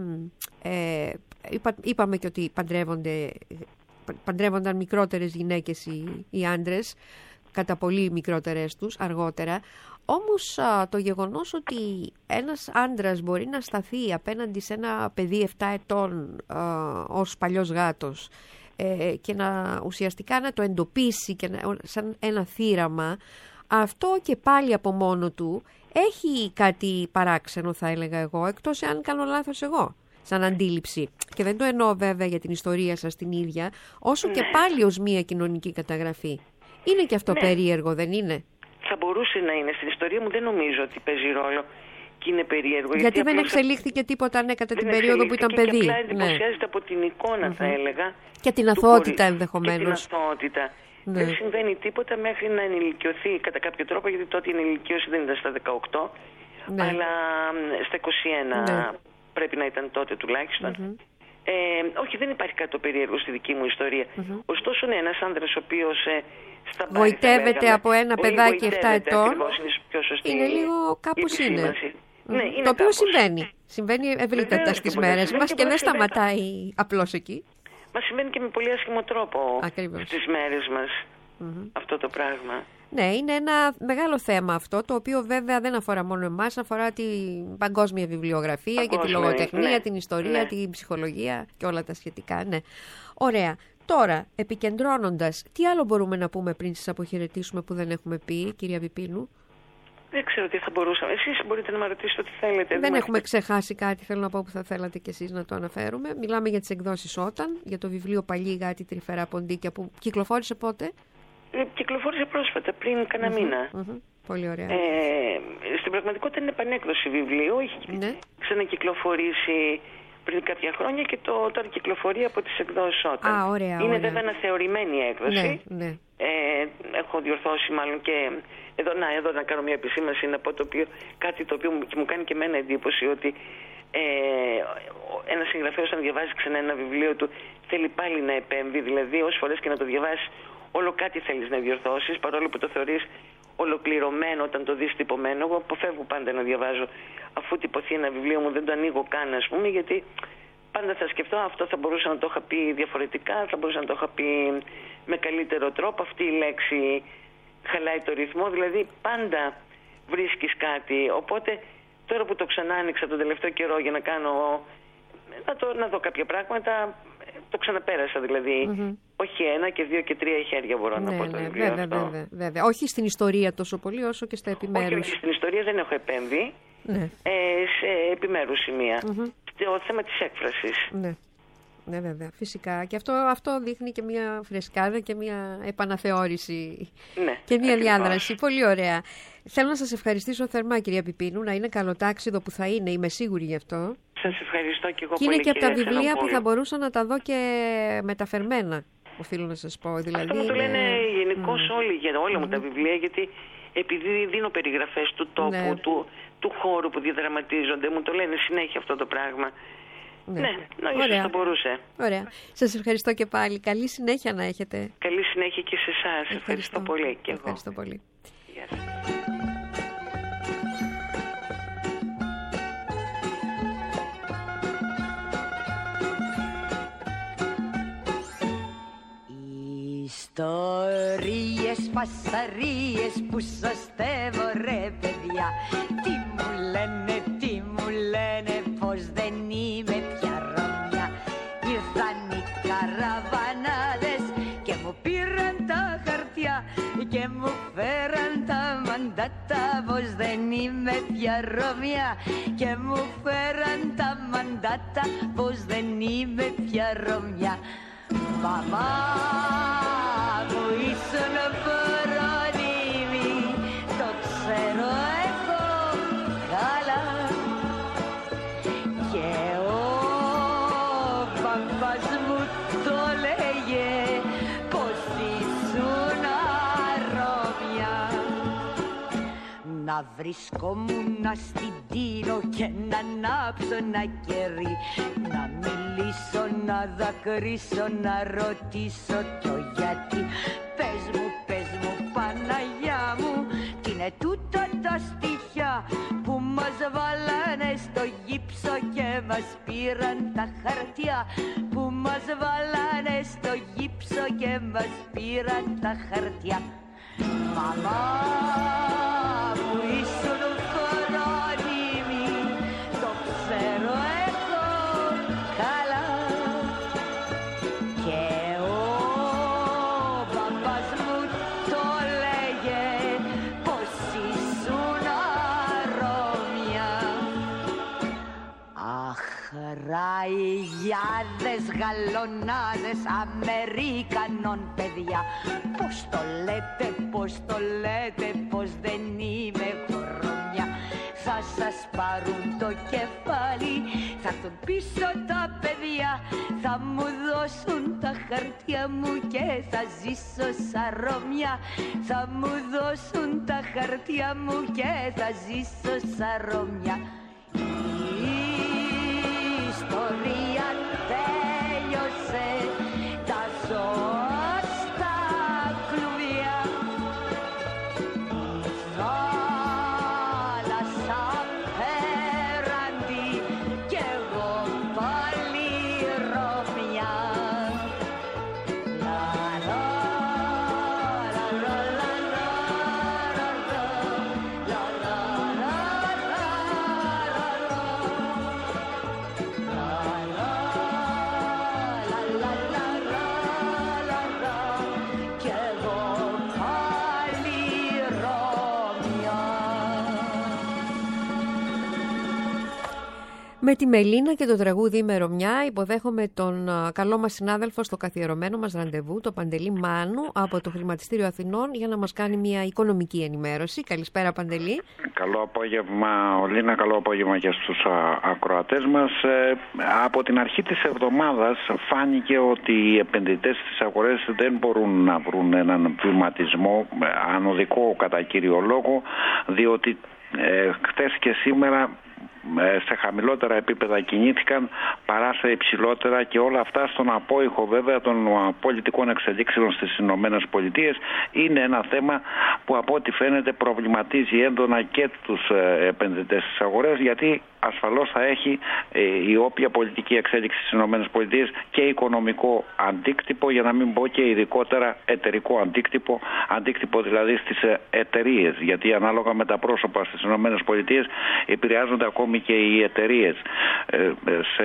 ε, είπα, είπαμε και ότι παντρεύονται, παντρεύονταν μικρότερες γυναίκες οι, οι άντρες, κατά πολύ μικρότερες τους αργότερα. Όμως α, το γεγονός ότι ένας άντρας μπορεί να σταθεί απέναντι σε ένα παιδί επτά ετών α, ως παλιός γάτος ε, και να ουσιαστικά να το εντοπίσει και να, σαν ένα θύραμα, αυτό και πάλι από μόνο του έχει κάτι παράξενο, θα έλεγα εγώ, εκτός αν κάνω λάθος εγώ σαν αντίληψη. Και δεν το εννοώ βέβαια για την ιστορία σας την ίδια, όσο ναι. και πάλι ως μία κοινωνική καταγραφή. Είναι και αυτό ναι. περίεργο, δεν είναι? Θα μπορούσε να είναι. Στην ιστορία μου δεν νομίζω ότι παίζει ρόλο και είναι περίεργο. Γιατί, γιατί δεν εξελίχθηκε τίποτα ναι, κατά την περίοδο που ήταν παιδί. Και απλά εντυπωσιάζεται ναι. από την εικόνα, mm-hmm. θα έλεγα. Και την αθωότητα ενδεχομένως. Και την αθωότητα. Ναι. Δεν συμβαίνει τίποτα μέχρι να ενηλικιωθεί κατά κάποιο τρόπο, γιατί τότε η ενηλικίωση δεν ήταν στα δεκαοκτώ, ναι. αλλά στα είκοσι ένα ναι. πρέπει να ήταν τότε τουλάχιστον. Mm-hmm. Ε, όχι, δεν υπάρχει κάτι το περίεργο στη δική μου ιστορία. Mm-hmm. Ωστόσο, είναι ένας άνδρας ο οποίος ε, στα πάρει, γοητεύεται λέγαμε, από ένα παιδάκι επτά ετών. Ακριβώς, είναι, πιο σωστή είναι λίγο κάπως είναι. Mm-hmm. Ναι, είναι. Το οποίο συμβαίνει. Συμβαίνει ευρύτατα στις μέρες μας και δεν σταματάει απλώς εκεί. Μα συμβαίνει και με πολύ άσχημο τρόπο Ακριβώς. στις μέρες μας mm-hmm. αυτό το πράγμα. Ναι, είναι ένα μεγάλο θέμα αυτό, το οποίο βέβαια δεν αφορά μόνο εμάς, αφορά την παγκόσμια βιβλιογραφία Παγκόσμια, και τη λογοτεχνία, ναι, την ιστορία, ναι. την ψυχολογία και όλα τα σχετικά, ναι. Ωραία. Τώρα, επικεντρώνοντας, τι άλλο μπορούμε να πούμε πριν σας αποχαιρετήσουμε που δεν έχουμε πει, κυρία Πιπίνου? Δεν ξέρω τι θα μπορούσαμε. Εσείς μπορείτε να με ρωτήσετε ό,τι θέλετε. Δεν με έχουμε έχετε- ξεχάσει κάτι, θέλω να πω, που θα θέλατε κι εσείς να το αναφέρουμε. Μιλάμε για τις εκδόσεις Όταν, για το βιβλίο Παλιή Γάτη Τρυφερά Ποντίκια που κυκλοφόρησε πότε? Ε, Κυκλοφόρησε πρόσφατα, πριν κανένα μήνα. Μμμ. Πολύ ωραία. Ε, στην πραγματικότητα είναι επανέκδοση βιβλίου. Έχει Ναι. ξανακυκλοφορήσει πριν κάποια χρόνια και το, τώρα κυκλοφορεί από τις εκδόσεις Όταν. Α, ωραία, είναι ωραία. βέβαια αναθεωρημένη έκδοση. Ναι, ναι. Ε, έχω διορθώσει μάλλον και εδώ να, εδώ να κάνω μια επισήμανση, να πω το οποίο, κάτι το οποίο μου, και μου κάνει και εμένα εντύπωση, ότι ε, ένας συγγραφέας όταν διαβάζει ξανά ένα βιβλίο του θέλει πάλι να επέμβει, δηλαδή όσες φορές και να το διαβάσεις όλο κάτι θέλεις να διορθώσεις, παρόλο που το θεωρείς ολοκληρωμένο όταν το δεις τυπωμένο. Εγώ αποφεύγω πάντα να διαβάζω αφού τυπωθεί ένα βιβλίο μου, δεν το ανοίγω καν, ας πούμε, γιατί πάντα θα σκεφτώ αυτό θα μπορούσα να το είχα πει διαφορετικά, θα μπορούσα να το είχα πει με καλύτερο τρόπο, αυτή η λέξη χαλάει το ρυθμό, δηλαδή πάντα βρίσκεις κάτι. Οπότε τώρα που το ξανά άνοιξα τον τελευταίο καιρό για να κάνω, να, το, να δω κάποια πράγματα, το ξαναπέρασα δηλαδή. Mm-hmm. Όχι ένα και δύο και τρία χέρια μπορώ ναι, να πω το ναι, βιβλίο βέβαια, αυτό. βέβαια, βέβαια. Όχι στην ιστορία τόσο πολύ όσο και στα επιμέρους. Όχι, όχι, στην ιστορία δεν έχω επέμβει. Ναι. Ε, σε επιμέρους σημεία. Mm-hmm. Στο θέμα της έκφρασης. Ναι. Ναι, βέβαια, φυσικά. Και αυτό, αυτό δείχνει και μια φρεσκάδα και μια επαναθεώρηση Ναι, και μια ακριβώς. διάδραση. Πολύ ωραία. Θέλω να σας ευχαριστήσω θερμά, κυρία Πιπίνου, να είναι καλοτάξιδο που θα είναι, είμαι σίγουρη γι' αυτό. Σας ευχαριστώ και εγώ Και πολύ. είναι και από τα κυρία βιβλία που Ξενοπούλου. θα μπορούσα να τα δω και μεταφερμένα, οφείλω να σας πω. Δηλαδή, Αυτό μου το είναι- λένε γενικώς Mm. όλοι, για όλα μου τα βιβλία, γιατί επειδή δίνω περιγραφές του τόπου, Ναι. του, του χώρου που διαδραματίζονται, μου το λένε συνέχεια αυτό το πράγμα. Ναι, ναι ίσως Ωραία. θα μπορούσε. Ωραία. Σας ευχαριστώ και πάλι. Καλή συνέχεια να έχετε. Καλή συνέχεια και σε εσάς. Ευχαριστώ πολύ. Και εγώ. Ευχαριστώ πολύ. Γεια σας. Ιστορίες, φασαρίες που σωστεύω ρε παιδιά. Τι μου λένε, τι μου λένε, πως δεν είμαι πια Ρωμιά. Ήρθαν οι καραβανάδες και μου πήραν τα χαρτιά και μου φέραν τα μαντάτα, πως δεν είμαι πια Ρωμιά. Και μου φέραν τα μαντάτα, πως δεν είμαι πια Ρωμιά. Μαμά μου ήσουν προνήμη, το ξέρω εγώ καλά. Και ο παπάς μου το λέγε πως ήσουν Ρωμιά. Να βρισκόμουν στην Τίνο και να ανάψω ένα κερί, να μιλήσω, να δακρύσω, να ρωτήσω το γιατί. Πες μου, πες μου Παναγιά μου, τι είναι τούτα τα στοιχεία που μας βάλανε στο γύψο και μας πήραν τα χαρτιά. Που μας βάλανε στο γύψο και μας πήραν τα χαρτιά. Μαμά μου ήσουν φρόνιμη, το ξέρω εγώ καλά. Και ο παπάς μου το λέγε πως ήσουν Ρωμιά. Αχ, ραϊγιάδες, γαλονάδες, Αμερικανών παιδιά. Πώς το λέτε, πώς το λέτε, πως δεν είμαι Ρωμιά. Θα σας πάρουν το κεφάλι, θα έρθουν πίσω τα παιδιά. Θα μου δώσουν τα χαρτιά μου και θα ζήσω σαν Ρωμιά. Θα μου δώσουν τα χαρτιά μου και θα ζήσω σαν Ρωμιά. Η ιστορία τέλειωσε, τα ζώα στα κλουβιά. Η θάλασσα απέραντη κι εγώ πάλι Ρωμιά. Λα, λα, λα, λα, λα, λα, Με τη Μελίνα και το τραγούδι «Ημερομιά» υποδέχομαι τον καλό μας συνάδελφο στο καθιερωμένο μας ραντεβού, το Παντελή Μάνου από το Χρηματιστήριο Αθηνών, για να μας κάνει μια οικονομική ενημέρωση. Καλησπέρα, Παντελή. Καλό απόγευμα, Ολίνα, καλό απόγευμα και στους ακροατές μας. Ε, από την αρχή της εβδομάδας φάνηκε ότι οι επενδυτές στις αγορές δεν μπορούν να βρουν έναν βηματισμό ανωδικό κατά κύριο λόγο, διότι ε, χτες και σήμερα σε χαμηλότερα επίπεδα κινήθηκαν παρά σε υψηλότερα, και όλα αυτά στον απόϊχο βέβαια των πολιτικών εξελίξεων στις Ηνωμένες Πολιτείες. Είναι ένα θέμα που από ό,τι φαίνεται προβληματίζει έντονα και τους επενδυτές στις αγορές, γιατί ασφαλώς θα έχει η όποια πολιτική εξέλιξη στις Ηνωμένες Πολιτείες και οικονομικό αντίκτυπο, για να μην πω και ειδικότερα εταιρικό αντίκτυπο, αντίκτυπο δηλαδή στις εταιρείες, γιατί ανάλογα με τα πρόσωπα στις Ηνωμένες Πολιτείες επηρεάζονται ακόμη και οι εταιρείες σε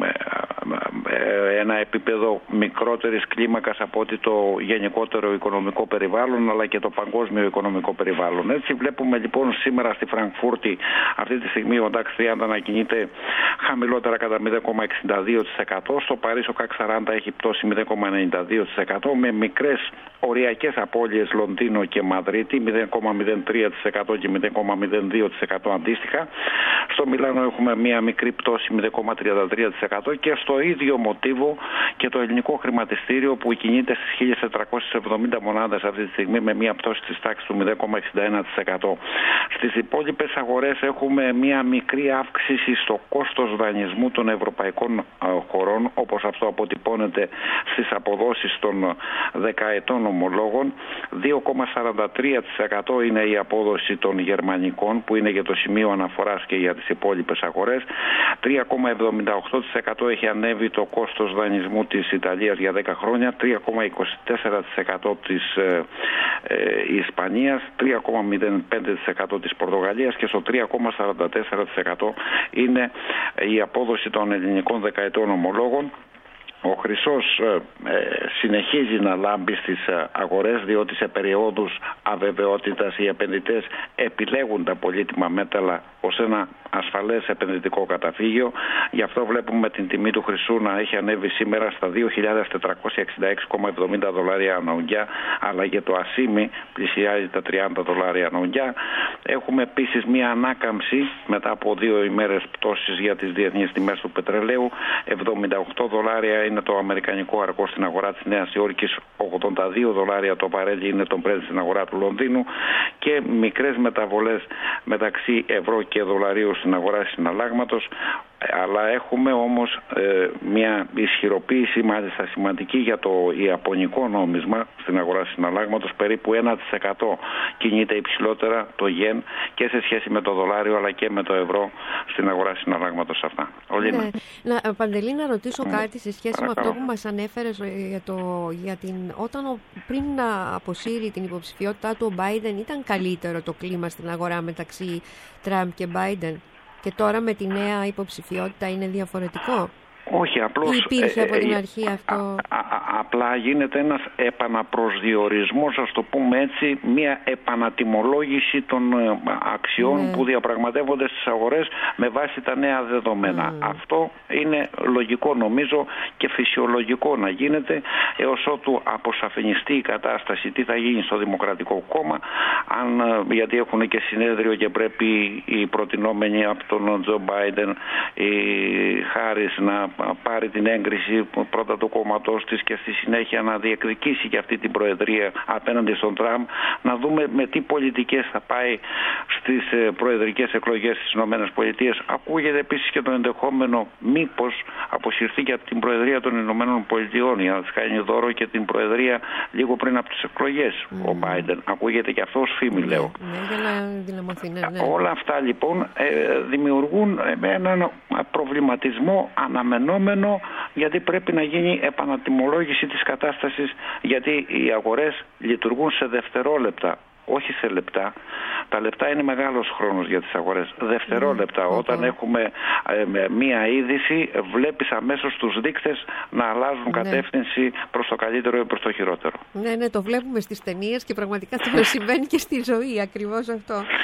ένα επίπεδο μικρότερης κλίμακας από ότι το γενικότερο οικονομικό περιβάλλον, αλλά και το παγκόσμιο οικονομικό περιβάλλον. Έτσι βλέπουμε λοιπόν σήμερα στη Φραγκφούρτη αυτή τη στιγμή ο νταξ τριάντα να κινείται χαμηλότερα κατά μηδέν κόμμα εξήντα δύο τοις εκατό, στο Παρίσι ο κακ σαράντα έχει πτώσει μηδέν κόμμα ενενήντα δύο τοις εκατό, με μικρές οριακές απώλειες Λονδίνο και Μαδρίτη μηδέν κόμμα μηδέν τρία τοις εκατό και μηδέν κόμμα μηδέν δύο τοις εκατό αντίστοιχα. Στο Μιλάνο έχουμε μία μικρή πτώση μηδέν κόμμα τριάντα τρία τοις εκατό, και στο ίδιο μοτίβο και το ελληνικό χρηματιστήριο που κινείται στις χίλιες τετρακόσιες εβδομήντα μονάδες αυτή τη στιγμή με μία πτώση της τάξης του μηδέν κόμμα εξήντα ένα τοις εκατό. Στις υπόλοιπες αγορές έχουμε μία μικρή αύξηση στο κόστος δανεισμού των ευρωπαϊκών χωρών, όπως αυτό αποτυπώνεται στις αποδόσεις των δεκαετών ομολόγων. δύο κόμμα σαράντα τρία τοις εκατό είναι η απόδοση των γερμανικών, που είναι για το σημείο αναφοράς και για τις υπόλοιπες αγορές. τρία κόμμα εβδομήντα οκτώ τοις εκατό έχει ανέβει το κόστος δανεισμού της Ιταλίας για δέκα χρόνια, τρία κόμμα είκοσι τέσσερα τοις εκατό της ε, ε, Ισπανίας, τρία κόμμα μηδέν πέντε τοις εκατό της Πορτογαλίας, και στο τρία κόμμα σαράντα τέσσερα τοις εκατό είναι η απόδοση των ελληνικών δεκαετών ομολόγων. Ο χρυσός ε, συνεχίζει να λάμπει στις αγορές, διότι σε περιόδους αβεβαιότητας οι επενδυτές επιλέγουν τα πολύτιμα μέταλλα ως ένα ασφαλές επενδυτικό καταφύγιο. Γι' αυτό βλέπουμε την τιμή του χρυσού να έχει ανέβει σήμερα στα δύο χιλιάδες τετρακόσια εξήντα έξι κόμμα εβδομήντα δολάρια ανά ουγγιά, αλλά και το ασίμι πλησιάζει τα τριάντα δολάρια ανά ουγγιά. Έχουμε επίσης μία ανάκαμψη μετά από δύο ημέρες πτώσης για τις διεθνείς τιμές του πετρελαίου. εβδομήντα οκτώ δολάρια είναι το αμερικανικό αργό στην αγορά της Νέας Υόρκης, ογδόντα δύο δολάρια το παρέλι είναι το Brent στην αγορά του Λονδίνου, και μικρές μεταβολές μεταξύ ευρώ και δολαρίου στην αγορά συναλλάγματος. Αλλά έχουμε όμως ε, μια ισχυροποίηση μάλιστα σημαντική για το ιαπωνικό νόμισμα στην αγορά συναλλάγματος, περίπου ένα τοις εκατό κινείται υψηλότερα το γεν και σε σχέση με το δολάριο αλλά και με το ευρώ στην αγορά συναλλάγματος αυτά. Ναι. Να, Παντελή, να ρωτήσω mm. κάτι σε σχέση Παρακαλώ. με αυτό που μας ανέφερες για το, για την, όταν ο, πριν να αποσύρει την υποψηφιότητά του ο Biden, ήταν καλύτερο το κλίμα στην αγορά μεταξύ Τραμπ και Biden, και τώρα με τη νέα υποψηφιότητα είναι διαφορετικό? Όχι, απλώς υπήρχε από την αρχή αυτό? Α, α, α, απλά γίνεται ένας επαναπροσδιορισμός, ας το πούμε έτσι, μια επανατιμολόγηση των αξιών ναι. που διαπραγματεύονται στις αγορές με βάση τα νέα δεδομένα. Mm. Αυτό είναι λογικό νομίζω και φυσιολογικό να γίνεται, έως ότου αποσαφινιστεί η κατάσταση τι θα γίνει στο Δημοκρατικό Κόμμα, αν, γιατί έχουν και συνέδριο και πρέπει οι προτινόμενοι από τον Τζο Μπάιντεν, η Χάρις, να πάρει την έγκριση πρώτα του κόμματός της και στη συνέχεια να διεκδικήσει και αυτή την προεδρία απέναντι στον Τραμπ. Να δούμε με τι πολιτικές θα πάει στις προεδρικές εκλογές στις ΗΠΑ. Ακούγεται επίσης και το ενδεχόμενο μήπως αποσυρθεί και από την προεδρία των ΗΠΑ για να της κάνει δώρο και την προεδρία λίγο πριν από τις εκλογές mm. ο Biden. Ακούγεται και αυτό ως φήμη, mm. λέω. Mm. Για να δυναμωθεί, ναι, ναι. Όλα αυτά λοιπόν ε, δημιουργούν έναν προβληματισμό αναμενόμενο, γιατί πρέπει να γίνει επανατιμολόγηση της κατάστασης, γιατί οι αγορές λειτουργούν σε δευτερόλεπτα, όχι σε λεπτά. Τα λεπτά είναι μεγάλος χρόνος για τις αγορές. Δευτερόλεπτα, mm. όταν έχουμε ε, μία είδηση, βλέπεις αμέσως τους δείκτες να αλλάζουν ναι. κατεύθυνση προς το καλύτερο ή προς το χειρότερο. Ναι, ναι, το βλέπουμε στις ταινίες και πραγματικά το συμβαίνει και στη ζωή, ακριβώς αυτό.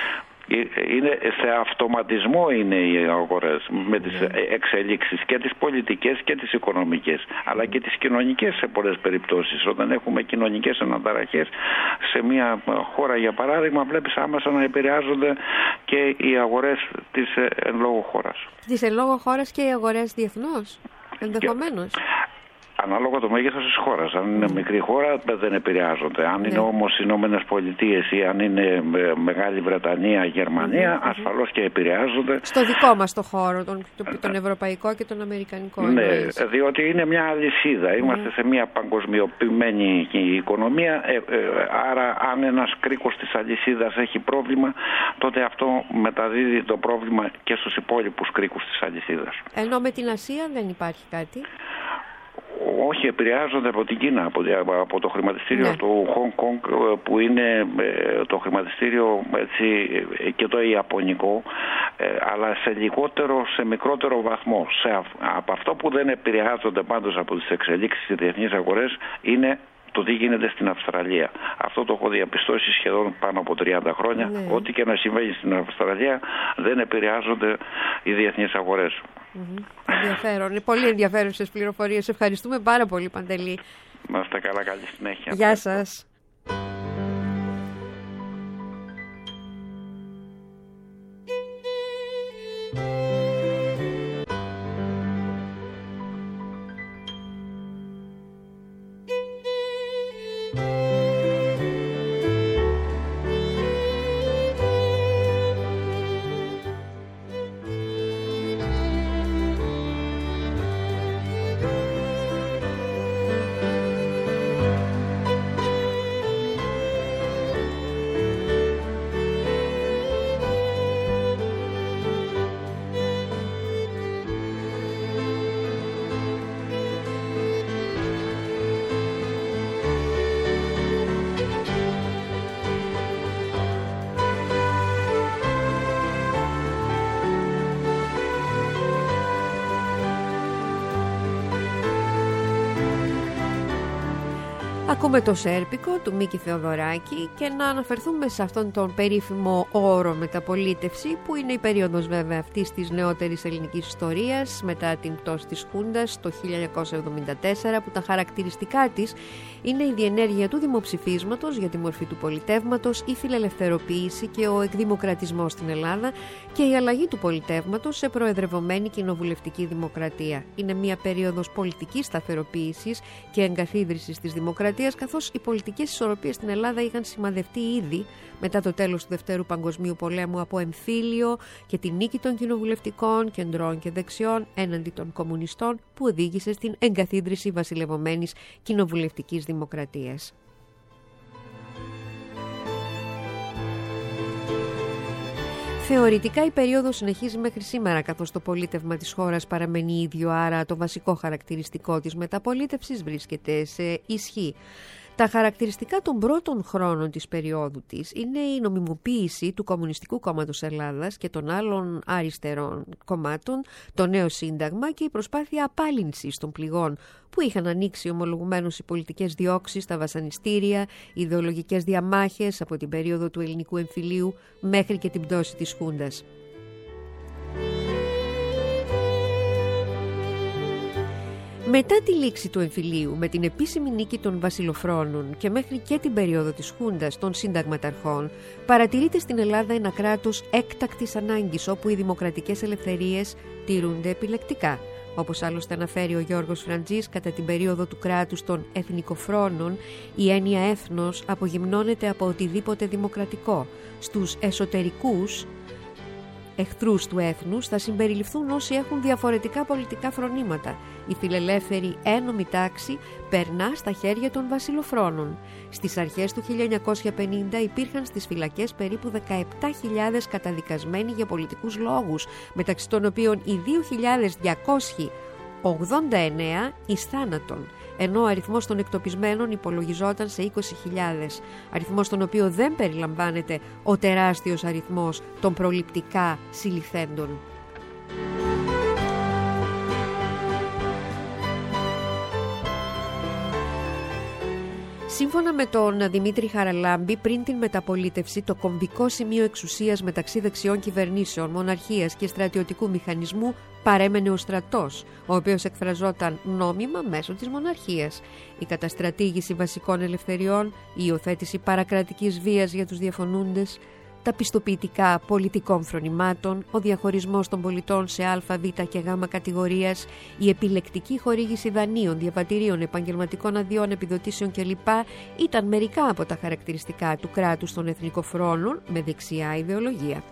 Είναι σε αυτοματισμό είναι οι αγορές με τις εξελίξεις και τις πολιτικές και τις οικονομικές, αλλά και τις κοινωνικές σε πολλές περιπτώσεις. Όταν έχουμε κοινωνικές αναταραχές σε μια χώρα, για παράδειγμα, βλέπεις άμεσα να επηρεάζονται και οι αγορές της εν λόγω χώρας. Της εν λόγω χώρας και οι αγορές διεθνώς, ενδεχομένως. Και... Ανάλογα το μέγεθος της χώρας. Αν είναι μικρή χώρα δεν επηρεάζονται. Αν ναι. είναι όμως οι Ηνωμένες Πολιτείες ή αν είναι Μεγάλη Βρετανία, Γερμανία, mm-hmm. ασφαλώς και επηρεάζονται. Στο δικό μας το χώρο, τον, τον ευρωπαϊκό και τον αμερικανικό. Ναι, εννοείς. Διότι είναι μια αλυσίδα. Είμαστε mm-hmm. σε μια παγκοσμιοποιημένη οικονομία. Ε, ε, άρα αν ένας κρίκος της αλυσίδας έχει πρόβλημα, τότε αυτό μεταδίδει το πρόβλημα και στους υπόλοιπους κρίκους της αλυσίδας. Ενώ με την Ασία δεν υπάρχει κάτι. Όχι, επηρεάζονται από την Κίνα, από, από το χρηματιστήριο ναι. του Hong Kong, που είναι το χρηματιστήριο έτσι, και το ιαπωνικό, αλλά σε λιγότερο, σε μικρότερο βαθμό. Σε, από αυτό που δεν επηρεάζονται πάντως από τις εξελίξεις στις διεθνείς αγορές είναι το τι γίνεται στην Αυστραλία. Αυτό το έχω διαπιστώσει σχεδόν πάνω από τριάντα χρόνια. Ναι. Ό,τι και να συμβαίνει στην Αυστραλία δεν επηρεάζονται οι διεθνείς αγορές. Mm-hmm. Ενδιαφέρον. Είναι πολύ ενδιαφέρουσες πληροφορίες. Ευχαριστούμε πάρα πολύ, Παντελή. Να είστε καλά, καλή συνέχεια. Γεια σας. Ακούμε το Σέρπικο του Μίκη Θεοδωράκη και να αναφερθούμε σε αυτόν τον περίφημο όρο μεταπολίτευση, που είναι η περίοδος βέβαια αυτής της νεότερης ελληνικής ιστορίας μετά την πτώση της Χούντας το χίλια εννιακόσια εβδομήντα τέσσερα, που τα χαρακτηριστικά της είναι η διενέργεια του δημοψηφίσματος για τη μορφή του πολιτεύματος, η φιλελευθεροποίηση και ο εκδημοκρατισμός στην Ελλάδα και η αλλαγή του πολιτεύματος σε προεδρευομένη κοινοβουλευτική δημοκρατία. Είναι μια περίοδος πολιτικής σταθεροποίησης και εγκαθίδρυσης της δημοκρατίας, καθώς οι πολιτικές ισορροπίες στην Ελλάδα είχαν σημαδευτεί ήδη μετά το τέλος του Δευτέρου Παγκοσμίου Πολέμου από εμφύλιο και τη νίκη των κοινοβουλευτικών κεντρών και δεξιών έναντι των κομμουνιστών, που οδήγησε στην εγκαθίδρυση βασιλευωμένης κοινοβουλευτικής δημοκρατίας. Θεωρητικά η περίοδος συνεχίζει μέχρι σήμερα, καθώς το πολίτευμα της χώρας παραμένει ίδιο, άρα το βασικό χαρακτηριστικό της μεταπολίτευσης βρίσκεται σε ισχύ. Τα χαρακτηριστικά των πρώτων χρόνων της περίοδου της είναι η νομιμοποίηση του Κομμουνιστικού Κόμματος Ελλάδας και των άλλων αριστερών κομμάτων, το νέο σύνταγμα και η προσπάθεια απάλυνσης των πληγών που είχαν ανοίξει ομολογουμένως οι πολιτικές διώξεις, τα βασανιστήρια, οι ιδεολογικές διαμάχες από την περίοδο του ελληνικού εμφυλίου μέχρι και την πτώση της Χούντας. Μετά τη λήξη του εμφυλίου, με την επίσημη νίκη των βασιλοφρόνων και μέχρι και την περίοδο της Χούντας των συνταγματαρχών, παρατηρείται στην Ελλάδα ένα κράτος έκτακτης ανάγκης, όπου οι δημοκρατικές ελευθερίες τηρούνται επιλεκτικά. Όπως άλλωστε αναφέρει ο Γιώργος Φραντζής, κατά την περίοδο του κράτους των εθνικοφρόνων, η έννοια έθνος απογυμνώνεται από οτιδήποτε δημοκρατικό. Στους εσωτερικούς εχθρούς του έθνους θα συμπεριληφθούν όσοι έχουν διαφορετικά πολιτικά φρονήματα. Η φιλελεύθερη ένομη τάξη περνά στα χέρια των βασιλοφρόνων. Στις αρχές του χίλια εννιακόσια πενήντα υπήρχαν στις φυλακές περίπου δεκαεπτά χιλιάδες καταδικασμένοι για πολιτικούς λόγους, μεταξύ των οποίων οι δύο χιλιάδες διακόσιοι ογδόντα εννέα εις θάνατον, ενώ ο αριθμός των εκτοπισμένων υπολογιζόταν σε είκοσι χιλιάδες, αριθμός στον οποίο δεν περιλαμβάνεται ο τεράστιος αριθμός των προληπτικά συλληφθέντων. Σύμφωνα με τον Δημήτρη Χαραλάμπη, πριν την μεταπολίτευση, το κομβικό σημείο εξουσίας μεταξύ δεξιών κυβερνήσεων, μοναρχίας και στρατιωτικού μηχανισμού παρέμενε ο στρατός, ο οποίος εκφραζόταν νόμιμα μέσω της μοναρχίας. Η καταστρατήγηση βασικών ελευθεριών, η υιοθέτηση παρακρατικής βίας για τους διαφωνούντες, τα πιστοποιητικά πολιτικών φρονημάτων, ο διαχωρισμός των πολιτών σε α, β και γ κατηγορίας, η επιλεκτική χορήγηση δανείων, διαβατηρίων, επαγγελματικών αδειών, επιδοτήσεων κλπ. Ήταν μερικά από τα χαρακτηριστικά του κράτους των εθνικοφρόνων με δεξιά ιδεολογία.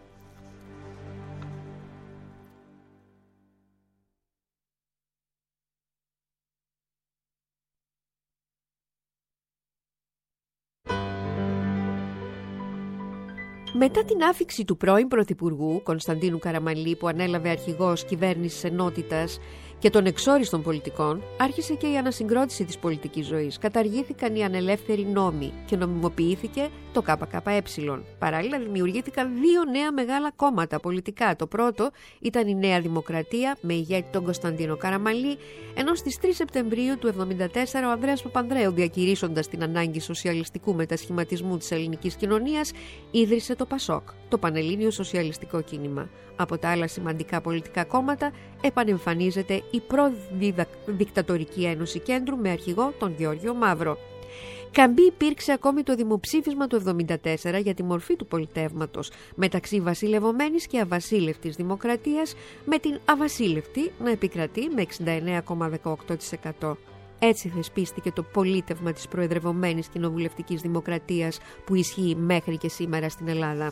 Μετά την άφιξη του πρώην Πρωθυπουργού Κωνσταντίνου Καραμανλή, που ανέλαβε αρχηγός κυβέρνησης ενότητας, και των εξόριστων πολιτικών, άρχισε και η ανασυγκρότηση της πολιτικής ζωής. Καταργήθηκαν οι ανελεύθεροι νόμοι και νομιμοποιήθηκε το ΚΚΕ. Παράλληλα, δημιουργήθηκαν δύο νέα μεγάλα κόμματα πολιτικά. Το πρώτο ήταν η Νέα Δημοκρατία με ηγέτη τον Κωνσταντίνο Καραμανλή, ενώ στις τρεις Σεπτεμβρίου του χίλια εννιακόσια εβδομήντα τέσσερα ο Ανδρέας Παπανδρέου, διακηρύσσοντας την ανάγκη σοσιαλιστικού μετασχηματισμού της ελληνικής κοινωνίας, ίδρυσε το ΠΑΣΟΚ, το Πανελλήνιο Σοσιαλιστικό Κίνημα. Από τα άλλα σημαντικά πολιτικά κόμματα επανεμφανίζεται η Προδικτατορική Ένωση Κέντρου με αρχηγό τον Γεώργιο Μαύρο. Καμπή υπήρξε ακόμη το δημοψήφισμα του χίλια εννιακόσια εβδομήντα τέσσερα για τη μορφή του πολιτεύματος μεταξύ βασιλευωμένης και αβασίλευτης δημοκρατίας, με την αβασίλευτη να επικρατεί με εξήντα εννέα κόμμα δεκαοκτώ τοις εκατό. Έτσι θεσπίστηκε το πολίτευμα της προεδρευομένης κοινοβουλευτικής δημοκρατίας που ισχύει μέχρι και σήμερα στην Ελλάδα.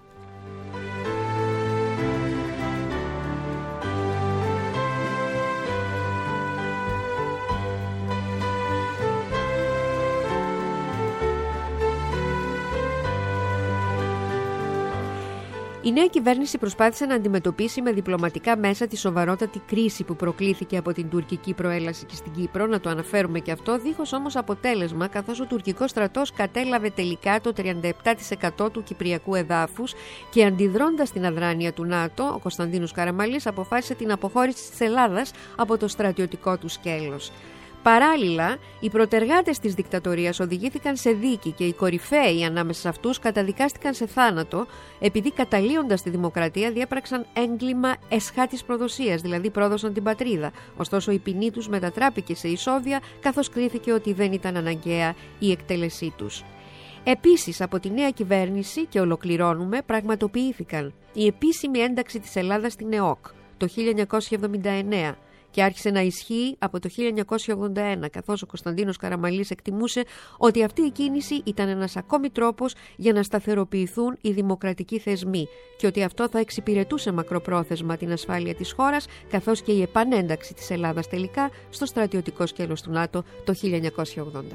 Η νέα κυβέρνηση προσπάθησε να αντιμετωπίσει με διπλωματικά μέσα τη σοβαρότατη κρίση που προκλήθηκε από την τουρκική προέλαση και στην Κύπρο, να το αναφέρουμε και αυτό, δίχως όμως αποτέλεσμα, καθώς ο τουρκικός στρατός κατέλαβε τελικά το τριάντα επτά τοις εκατό του κυπριακού εδάφους και αντιδρώντας στην αδράνεια του ΝΑΤΟ, ο Κωνσταντίνος Καραμανλής αποφάσισε την αποχώρηση της Ελλάδας από το στρατιωτικό του σκέλος. Παράλληλα, οι προτεργάτες της δικτατορίας οδηγήθηκαν σε δίκη και οι κορυφαίοι ανάμεσα σε αυτούς καταδικάστηκαν σε θάνατο, επειδή καταλύοντας τη δημοκρατία διέπραξαν έγκλημα εσχάτης προδοσίας, δηλαδή πρόδωσαν την πατρίδα. Ωστόσο η ποινή τους μετατράπηκε σε ισόβια, καθώς κρίθηκε ότι δεν ήταν αναγκαία η εκτέλεσή τους. Επίσης, από τη νέα κυβέρνηση, και ολοκληρώνουμε, πραγματοποιήθηκαν η επίσημη ένταξη της Ελλάδας στην ΕΟΚ το χίλια εννιακόσια εβδομήντα εννέα, και άρχισε να ισχύει από το χίλια εννιακόσια ογδόντα ένα, καθώς ο Κωνσταντίνος Καραμανλής εκτιμούσε ότι αυτή η κίνηση ήταν ένας ακόμη τρόπος για να σταθεροποιηθούν οι δημοκρατικοί θεσμοί και ότι αυτό θα εξυπηρετούσε μακροπρόθεσμα την ασφάλεια της χώρας, καθώς και η επανένταξη της Ελλάδας τελικά στο στρατιωτικό σκέλος του ΝΑΤΟ το χίλια εννιακόσια ογδόντα.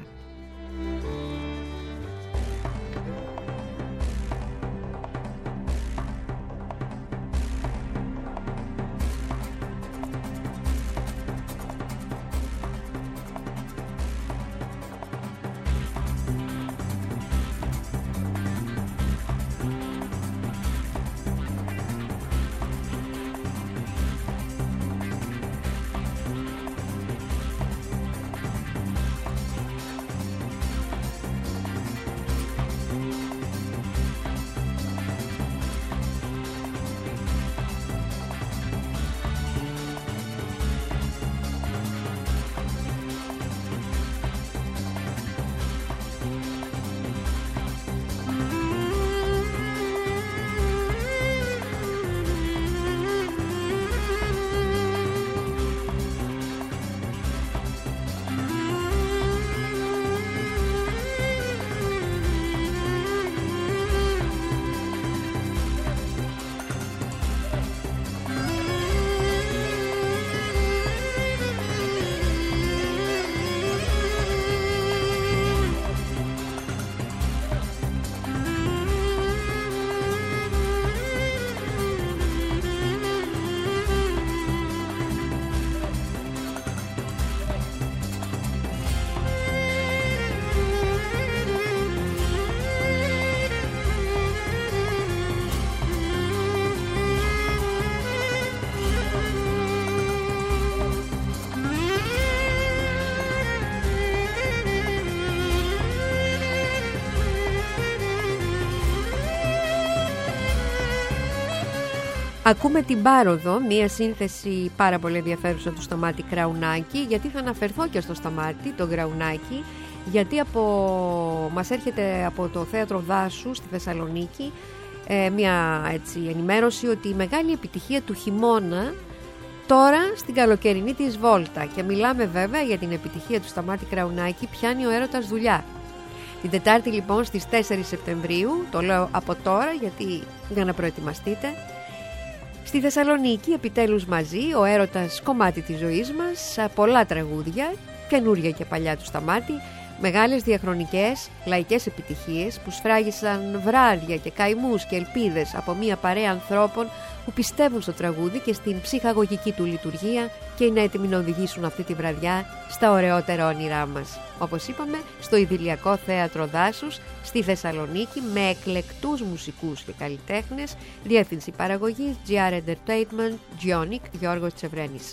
Ακούμε την Πάροδο, μία σύνθεση πάρα πολύ ενδιαφέρουσα του Σταμάτη Κραουνάκη, γιατί θα αναφερθώ και στο Σταμάτη, τον Κραουνάκη, γιατί από... μας έρχεται από το Θέατρο Δάσου στη Θεσσαλονίκη ε, μία έτσι, ενημέρωση ότι η μεγάλη επιτυχία του χειμώνα τώρα στην καλοκαιρινή της βόλτα, και μιλάμε βέβαια για την επιτυχία του Σταμάτη Κραουνάκη, πιάνει ο έρωτας δουλειά. Την Τετάρτη λοιπόν στις τέσσερις Σεπτεμβρίου, το λέω από τώρα γιατί για να προετοιμαστείτε, στη Θεσσαλονίκη επιτέλους μαζί, ο έρωτας κομμάτι της ζωής μας, πολλά τραγούδια, καινούρια και παλιά του Σταμάτη, μεγάλες διαχρονικές λαϊκές επιτυχίες που σφράγισαν βράδια και καημούς και ελπίδες από μια παρέα ανθρώπων που πιστεύουν στο τραγούδι και στην ψυχαγωγική του λειτουργία και είναι έτοιμοι να οδηγήσουν αυτή τη βραδιά στα ωραιότερα όνειρά μας. Όπως είπαμε, στο Ιδηλιακό Θέατρο Δάσους στη Θεσσαλονίκη, με εκλεκτούς μουσικούς και καλλιτέχνες, διεύθυνση παραγωγής τζι αρ Entertainment, Gionic, Γιώργος Τσεβρένης.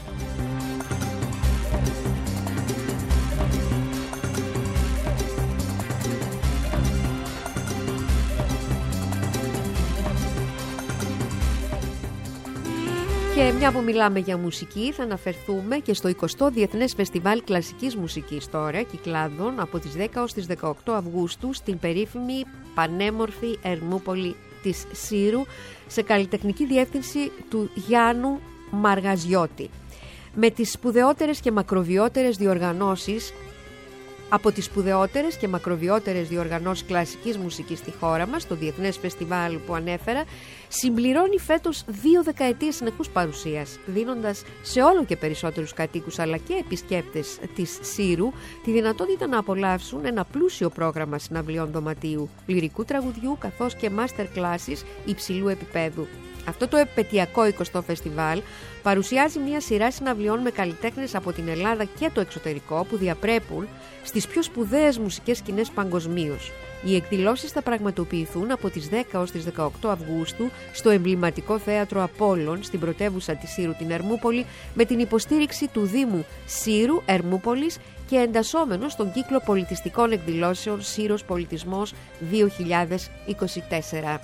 Και μια που μιλάμε για μουσική, θα αναφερθούμε και στο εικοστό Διεθνές Φεστιβάλ Κλασικής Μουσικής τώρα, Κυκλάδων, από τις δέκα ως τις δεκαοκτώ Αυγούστου στην περίφημη πανέμορφη Ερμούπολη της Σύρου, σε καλλιτεχνική διεύθυνση του Γιάννου Μαργαζιώτη. Με τις σπουδαιότερες και μακροβιότερες διοργανώσεις Από τις σπουδαιότερες και μακροβιότερες διοργανώσεις κλασικής μουσικής στη χώρα μας, το Διεθνές Φεστιβάλ που ανέφερα, συμπληρώνει φέτος δύο δεκαετίες συνεχούς παρουσίας, δίνοντας σε όλο και περισσότερους κατοίκους αλλά και επισκέπτες της Σύρου τη δυνατότητα να απολαύσουν ένα πλούσιο πρόγραμμα συναυλιών δωματίου, λυρικού τραγουδιού καθώς και master classes υψηλού επίπεδου. Αυτό το επετειακό εικοστό φεστιβάλ παρουσιάζει μια σειρά συναυλιών με καλλιτέχνες από την Ελλάδα και το εξωτερικό που διαπρέπουν στις πιο σπουδαίες μουσικές σκηνές παγκοσμίως. Οι εκδηλώσεις θα πραγματοποιηθούν από τις δέκα ως τις δεκαοκτώ Αυγούστου στο εμβληματικό θέατρο Απόλλων στην πρωτεύουσα της Σύρου, την Ερμούπολη, με την υποστήριξη του Δήμου Σύρου Ερμούπολης και εντασσόμενο στον κύκλο πολιτιστικών εκδηλώσεων Σύρος Πολιτισμός δύο χιλιάδες είκοσι τέσσερα.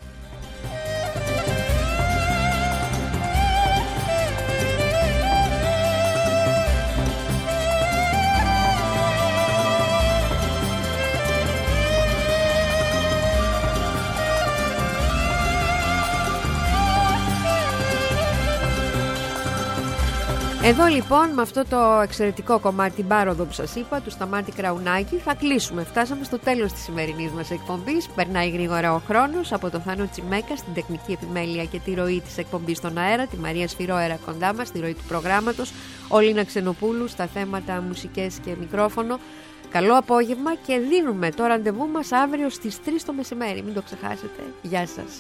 Εδώ λοιπόν με αυτό το εξαιρετικό κομμάτι, την Πάροδο που σας είπα, του Σταμάτη Κραουνάκη, θα κλείσουμε. Φτάσαμε στο τέλος της σημερινής μας εκπομπής. Περνάει γρήγορα ο χρόνος. Από το Θάνο Τσιμέκα στην τεχνική επιμέλεια και τη ροή της εκπομπής στον αέρα, τη Μαρία Σφυρόερα κοντά μας, τη ροή του προγράμματος, ο Λίνα Ξενοπούλου στα θέματα μουσικές και μικρόφωνο. Καλό απόγευμα και δίνουμε το ραντεβού μας αύριο στις τρεις το μεσημέρι. Μην το ξεχάσετε. Γεια σας.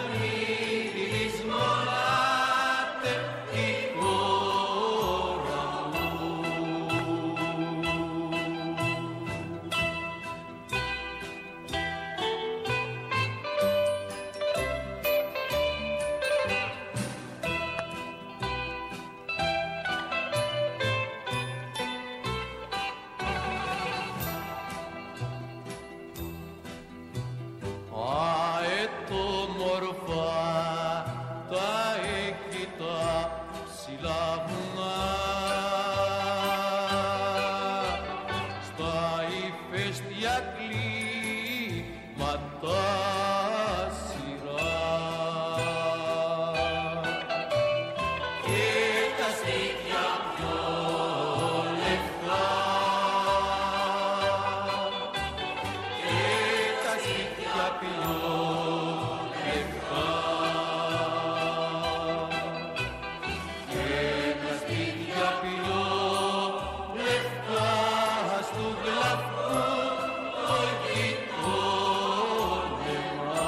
Σας μη λησμονάτε η χώρα ψηλά βουνά, στα ηφαίστεια κλίματα σειρά και τα σπίτια πιο λευκά και τα σπίτια πιο λευκά και τα σπίτια πιο λευκά στου γλαφού το γειτόνεμα.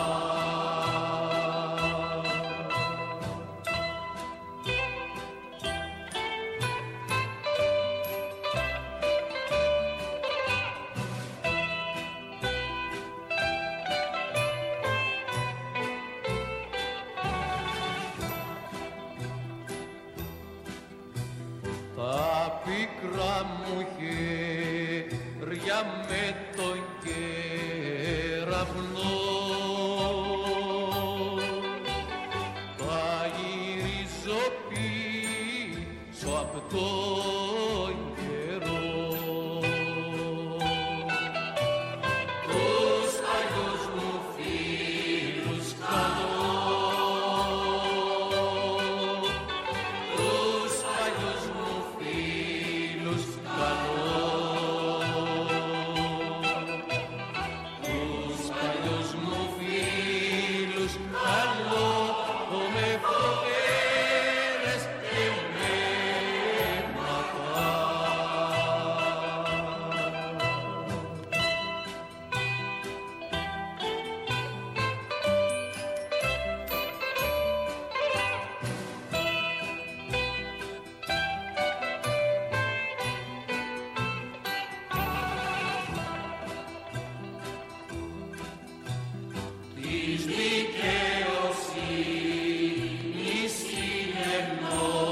Τα πίκρα μου χέρια με τον κεραυνό τα γυρίζω πίσω απ' τον καιρό. Τους παλιούς μου φίλους καλώ, τους παλιούς μου φίλους καλώ, τους παλιούς μου φίλους καλώ, με φοβέρες και με ματά. Της δικαιοσύνης συνεννόηση